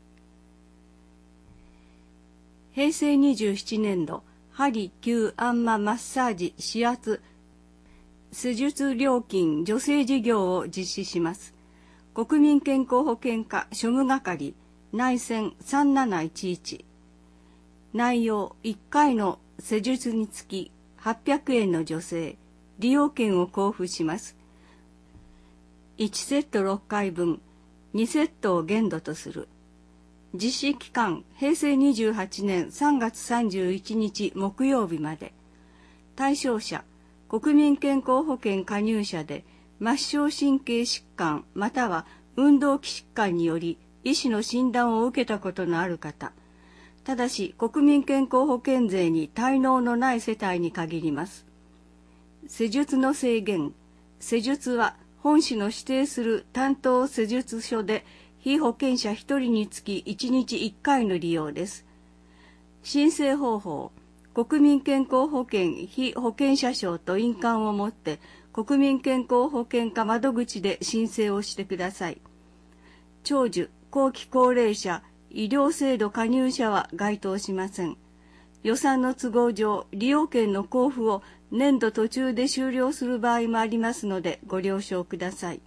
S3: 平成27年度、針灸あんまマッサージ指圧施術料金助成事業を実施します。国民健康保険課庶務係内線3711。内容1回の施術につき800円の助成、利用券を交付します。1セット6回分、2セットを限度とする。実施期間、平成28年3月31日木曜日まで。対象者、 国民健康保険加入者で末梢神経疾患または運動器疾患により医師の診断を受けたことのある方、ただし国民健康保険税に滞納のない世帯に限ります。施術の制限。施術は本市の指定する担当施術所で被保険者1人につき1日1回の利用です。申請方法。国民健康保険被保険者証と印鑑を持って国民健康保険課窓口で申請をしてください。長寿、後期高齢者、医療制度加入者は該当しません。予算の都合上、利用券の交付を年度途中で終了する場合もありますのでご了承ください。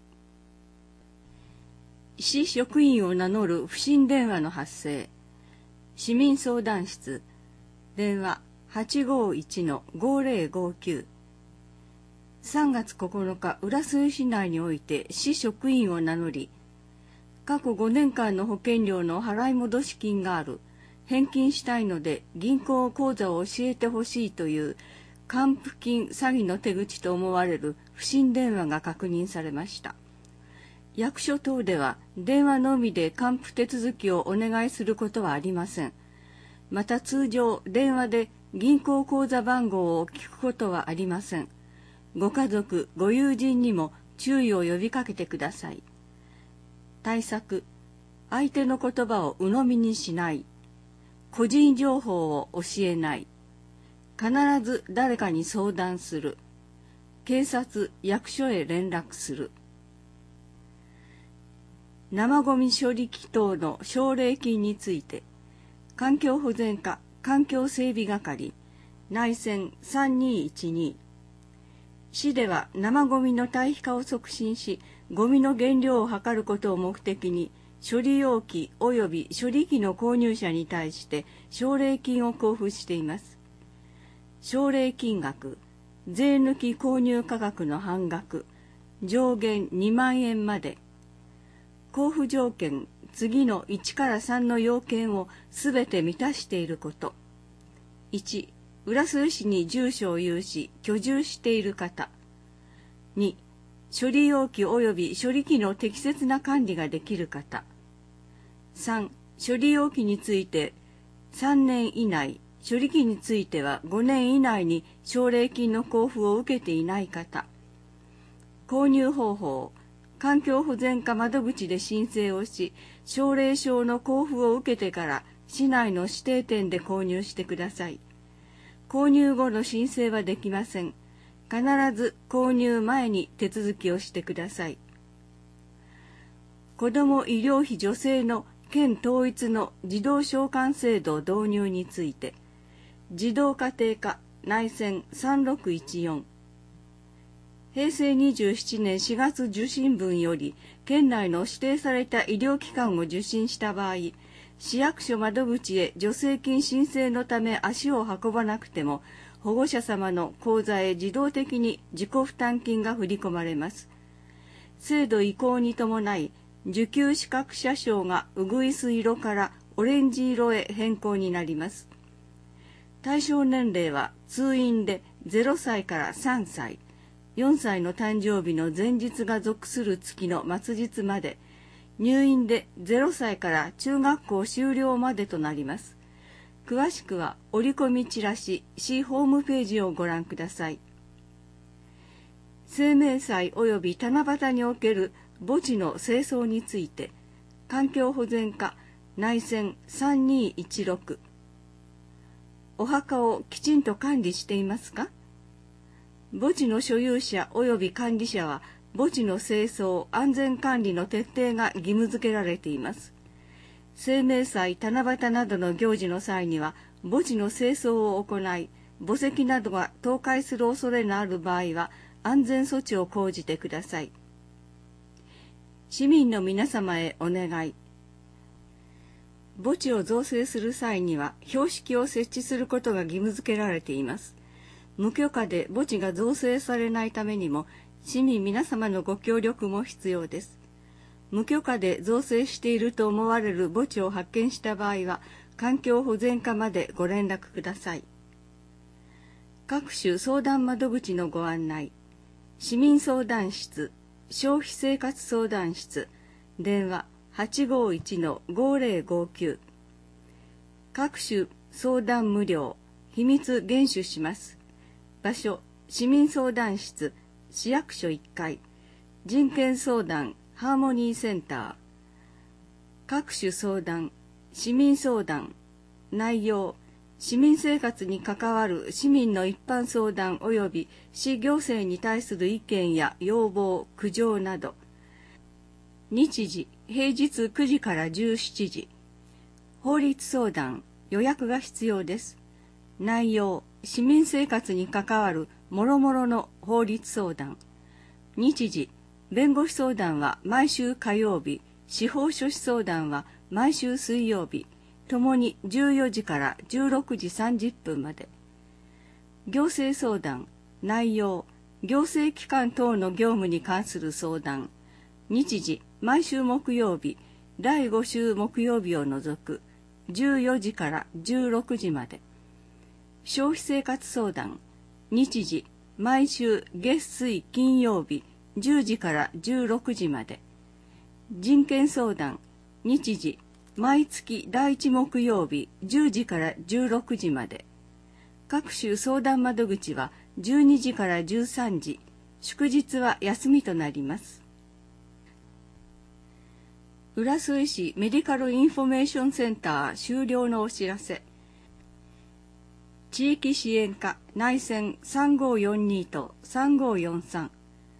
S3: 市職員を名乗る不審電話の発生。市民相談室。電話 851-5059。3月9日、浦添市内において市職員を名乗り、過去5年間の保険料の払い戻し金がある。返金したいので銀行口座を教えてほしいという還付金詐欺の手口と思われる不審電話が確認されました。役所等では電話のみで還付手続きをお願いすることはありません。また通常電話で銀行口座番号を聞くことはありません。ご家族、ご友人にも注意を呼びかけてください。対策。相手の言葉を鵜呑みにしない。個人情報を教えない。必ず誰かに相談する。警察、役所へ連絡する。生ごみ処理機等の奨励金について、環境保全課環境整備係内線3212。市では生ごみの堆肥化を促進し、ごみの減量を図ることを目的に、処理容器及び処理機の購入者に対して奨励金を交付しています。奨励金額、税抜き購入価格の半額、上限2万円まで。交付条件、次の1から3の要件をすべて満たしていること。1、浦添市に住所を有し、居住している方。2、処理容器及び処理機の適切な管理ができる方。3、処理容器について3年以内、処理機については5年以内に奨励金の交付を受けていない方。購入方法、環境保全課窓口で申請をし、奨励証の交付を受けてから市内の指定店で購入してください。購入後の申請はできません。必ず購入前に手続きをしてください。子ども医療費助成の県統一の児童償還制度導入について、児童家庭課内線3614。平成27年4月受診分より、県内の指定された医療機関を受診した場合、市役所窓口へ助成金申請のため足を運ばなくても、保護者様の口座へ自動的に自己負担金が振り込まれます。制度移行に伴い、受給資格者証がうぐいす色からオレンジ色へ変更になります。対象年齢は通院で0歳から3歳、4歳の誕生日の前日が属する月の末日まで、入院で0歳から中学校修了までとなります。詳しくは折り込みチラシ、市ホームページをご覧ください。清明祭及び七夕における墓地の清掃について、環境保全課内線3216。お墓をきちんと管理していますか？墓地の所有者及び管理者は、墓地の清掃・安全管理の徹底が義務付けられています。清明祭、七夕などの行事の際には、墓地の清掃を行い、墓石などが倒壊する恐れのある場合は、安全措置を講じてください。市民の皆様へお願い。墓地を造成する際には、標識を設置することが義務付けられています。無許可で墓地が造成されないためにも、市民皆様のご協力も必要です。無許可で造成していると思われる墓地を発見した場合は、環境保全課までご連絡ください。 各種相談窓口のご案内、市民相談室、消費生活相談室、電話 851-5059。各種相談無料、秘密厳守します。場所、市民相談室、市役所1階、人権相談、ハーモニーセンター。各種相談、市民相談、内容、市民生活に関わる市民の一般相談及び市行政に対する意見や要望、苦情など。日時、平日9時から17時。法律相談、予約が必要です。内容、市民生活に関わる諸々の法律相談。日時、弁護士相談は毎週火曜日、司法書士相談は毎週水曜日、ともに14時から16時30分まで。行政相談、内容、行政機関等の業務に関する相談。日時、毎週木曜日、第5週木曜日を除く、14時から16時まで。消費生活相談、日時、毎週月水金曜日、10時から16時まで。人権相談、日時、毎月第1木曜日、10時から16時まで。各種相談窓口は12時から13時、祝日は休みとなります。浦添市メディカルインフォメーションセンター終了のお知らせ。地域支援課内線3542と3543。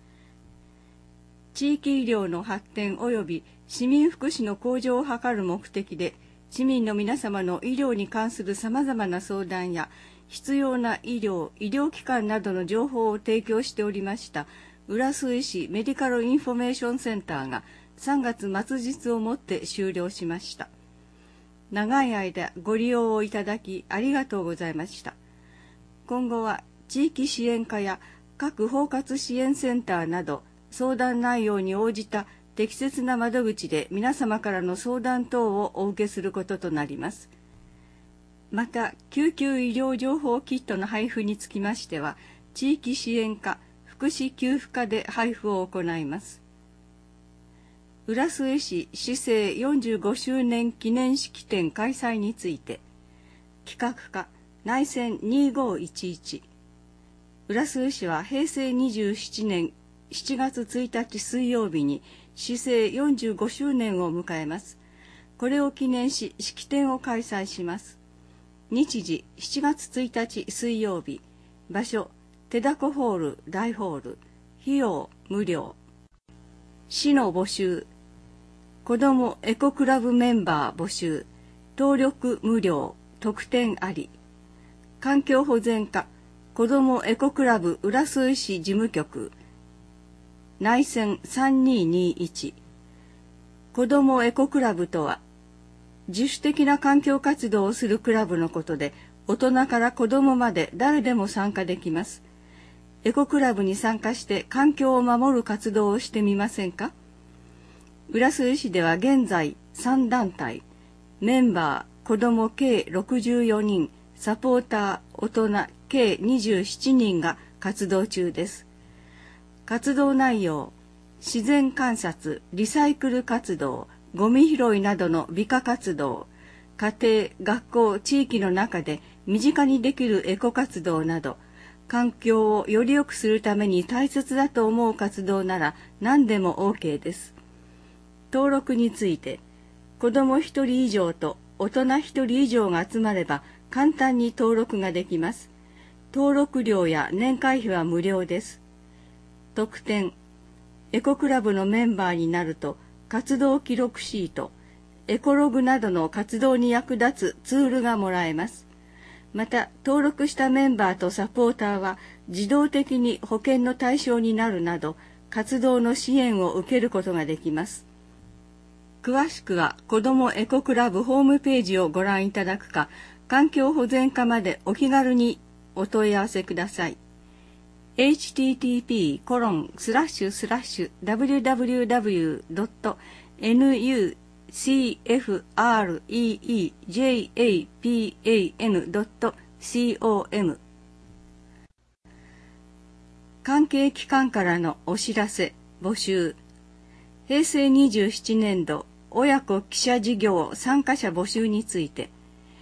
S3: 地域医療の発展及び市民福祉の向上を図る目的で、市民の皆様の医療に関するさまざまな相談や必要な医療機関などの情報を提供しておりました浦添市メディカルインフォメーションセンターが3月末日をもって終了しました。長い間ご利用をいただきありがとうございました。今後は地域支援課や各包括支援センターなど相談内容に応じた適切な窓口で皆様からの相談等をお受けすることとなります。また、救急医療情報キットの配布につきましては、地域支援課、福祉給付課で配布を行います。浦添市市政45周年記念式典開催について、企画課、内線2511。浦添市は平成27年7月1日水曜日に市政45周年を迎えます。これを記念し式典を開催します。日時7月1日水曜日。場所、手だこホール大ホール。費用無料。市の募集。子どもエコクラブメンバー募集。登録無料。特典あり。環境保全課。子どもエコクラブ浦添市事務局。内線3221。子どもエコクラブとは、自主的な環境活動をするクラブのことで、大人から子どもまで誰でも参加できます。エコクラブに参加して環境を守る活動をしてみませんか？浦添市では現在3団体、メンバー、子ども計64人、サポーター、大人計27人が活動中です。活動内容、自然観察、リサイクル活動、ゴミ拾いなどの美化活動、家庭、学校、地域の中で身近にできるエコ活動など、環境をより良くするために大切だと思う活動なら何でも OK です。登録について、子ども1人以上と大人1人以上が集まれば簡単に登録ができます。登録料や年会費は無料です。特典、エコクラブのメンバーになると活動記録シート、エコログなどの活動に役立つツールがもらえます。また、登録したメンバーとサポーターは自動的に保険の対象になるなど、活動の支援を受けることができます。詳しくは、子どもエコクラブホームページをご覧いただくか、環境保全課までお気軽にお問い合わせください。http://www.nucfreejapan.com 関係機関からのお知らせ、募集。平成27年度親子記者事業参加者募集について、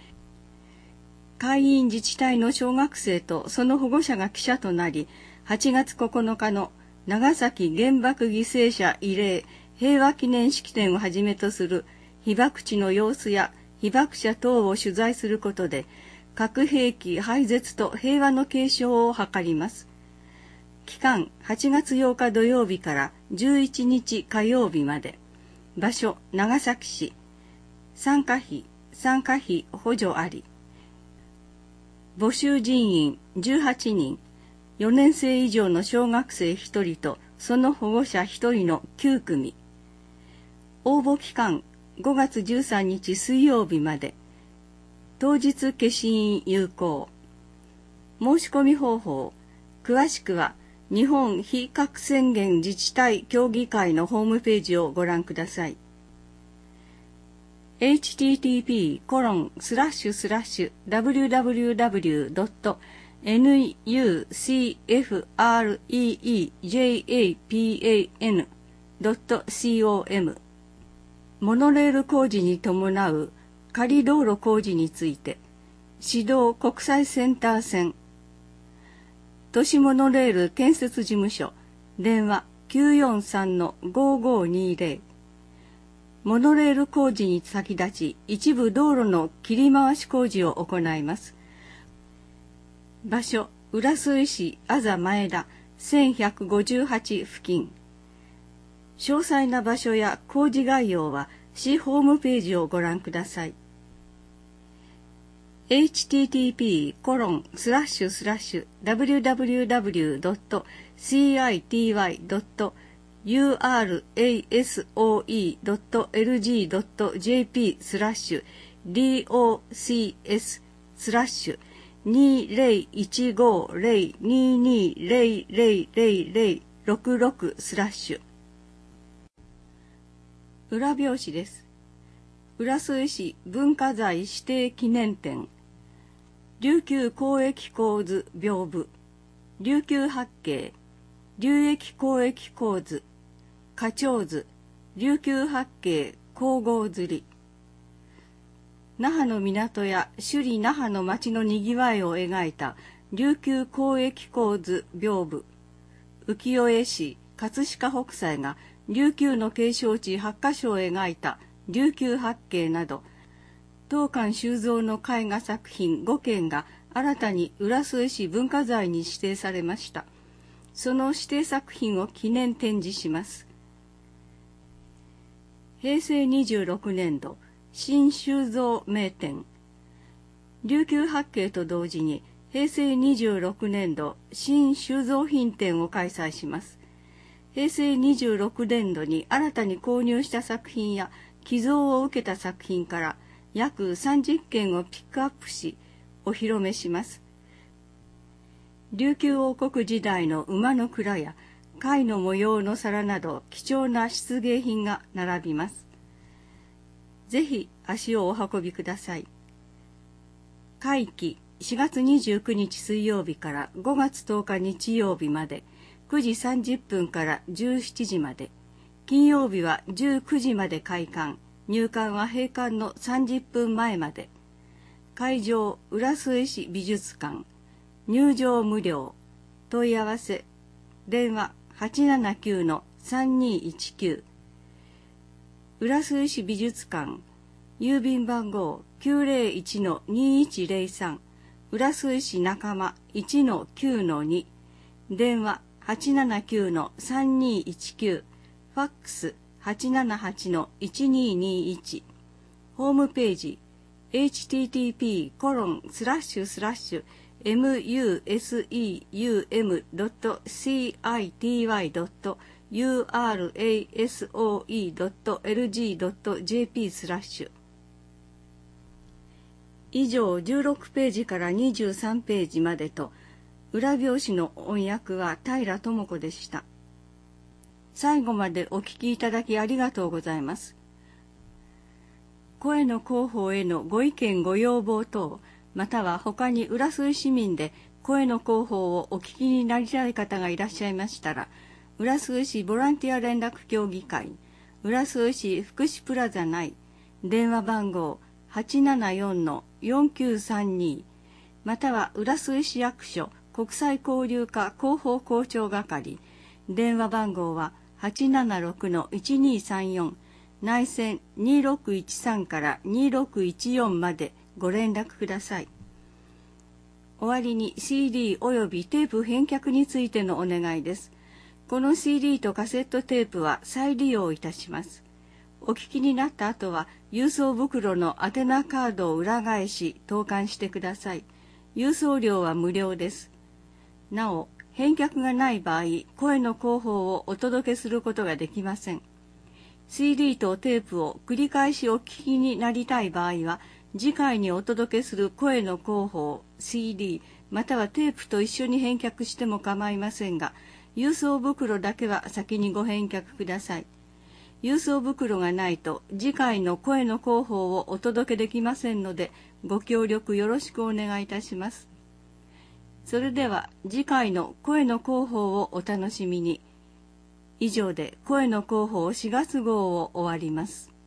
S3: 会員自治体の小学生とその保護者が記者となり、8月9日の長崎原爆犠牲者慰霊平和記念式典をはじめとする被爆地の様子や被爆者等を取材することで、核兵器廃絶と平和の継承を図ります。期間8月8日土曜日から11日火曜日まで。場所長崎市。参加費補助あり。募集人員18人。4年生以上の小学生1人とその保護者1人の9組。応募期間5月13日水曜日まで。当日消印有効。申し込み方法。詳しくは日本非核宣言自治体協議会のホームページをご覧ください。http://www.nucfreejapan.com モノレール工事に伴う仮道路工事について、指導国際センター線、都市モノレール建設事務所、電話 943-5520。モノレール工事に先立ち、一部道路の切り回し工事を行います。場所、浦添市安佐前田1158付近。詳細な場所や工事概要は市ホームページをご覧ください。http://www.cityy.urasoe.lg.jp/20200066/裏表紙です。浦添市文化財指定記念展。琉球交易構図屏風、琉球八景、琉液交易構図、花鳥図、琉球八景光合釣り。那覇の港や首里那覇の町のにぎわいを描いた琉球交易構図屏風。浮世絵師葛飾北斎が琉球の景勝地8カ所を描いた琉球八景など、当館収蔵の絵画作品5件が新たに浦添市文化財に指定されました。その指定作品を記念展示します。平成26年度新収蔵名展。琉球八景と同時に平成26年度新収蔵品展を開催します。平成26年度に新たに購入した作品や寄贈を受けた作品から約30件をピックアップし、お披露目します。琉球王国時代の馬の蔵や貝の模様の皿など貴重な漆芸品が並びます。ぜひ足をお運びください。会期4月29日水曜日から5月10日日曜日まで、9時30分から17時まで、金曜日は19時まで開館、入館は閉館の30分前まで。会場浦添市美術館、入場無料。問い合わせ電話 879-3219。浦添市美術館、郵便番号 901-2103。浦添市仲間 1-9-2。電話879-3219。ファックス 878-1221。ホームページ http://museum.cityy.urasoe.lg.jp/ 以上16ページから23ページまでと、裏表紙の音訳は平智子でした。最後までお聞きいただきありがとうございます。声の広報へのご意見ご要望等、または他に浦添市民で声の広報をお聞きになりたい方がいらっしゃいましたら、浦添市ボランティア連絡協議会、浦添市福祉プラザ内、電話番号 874-4932、または浦添市役所国際交流課広報広聴係、電話番号は 876-1234、内線2613から2614までご連絡ください。終わりに CD およびテープ返却についてのお願いです。この CD とカセットテープは再利用いたします。お聞きになった後は郵送袋の宛名カードを裏返し投函してください。郵送料は無料です。なお、返却がない場合、声の広報をお届けすることができません。CD とテープを繰り返しお聞きになりたい場合は、次回にお届けする声の広報、CD またはテープと一緒に返却しても構いませんが、郵送袋だけは先にご返却ください。郵送袋がないと次回の声の広報をお届けできませんので、ご協力よろしくお願いいたします。それでは次回の声の広報をお楽しみに。以上で声の広報4月号を終わります。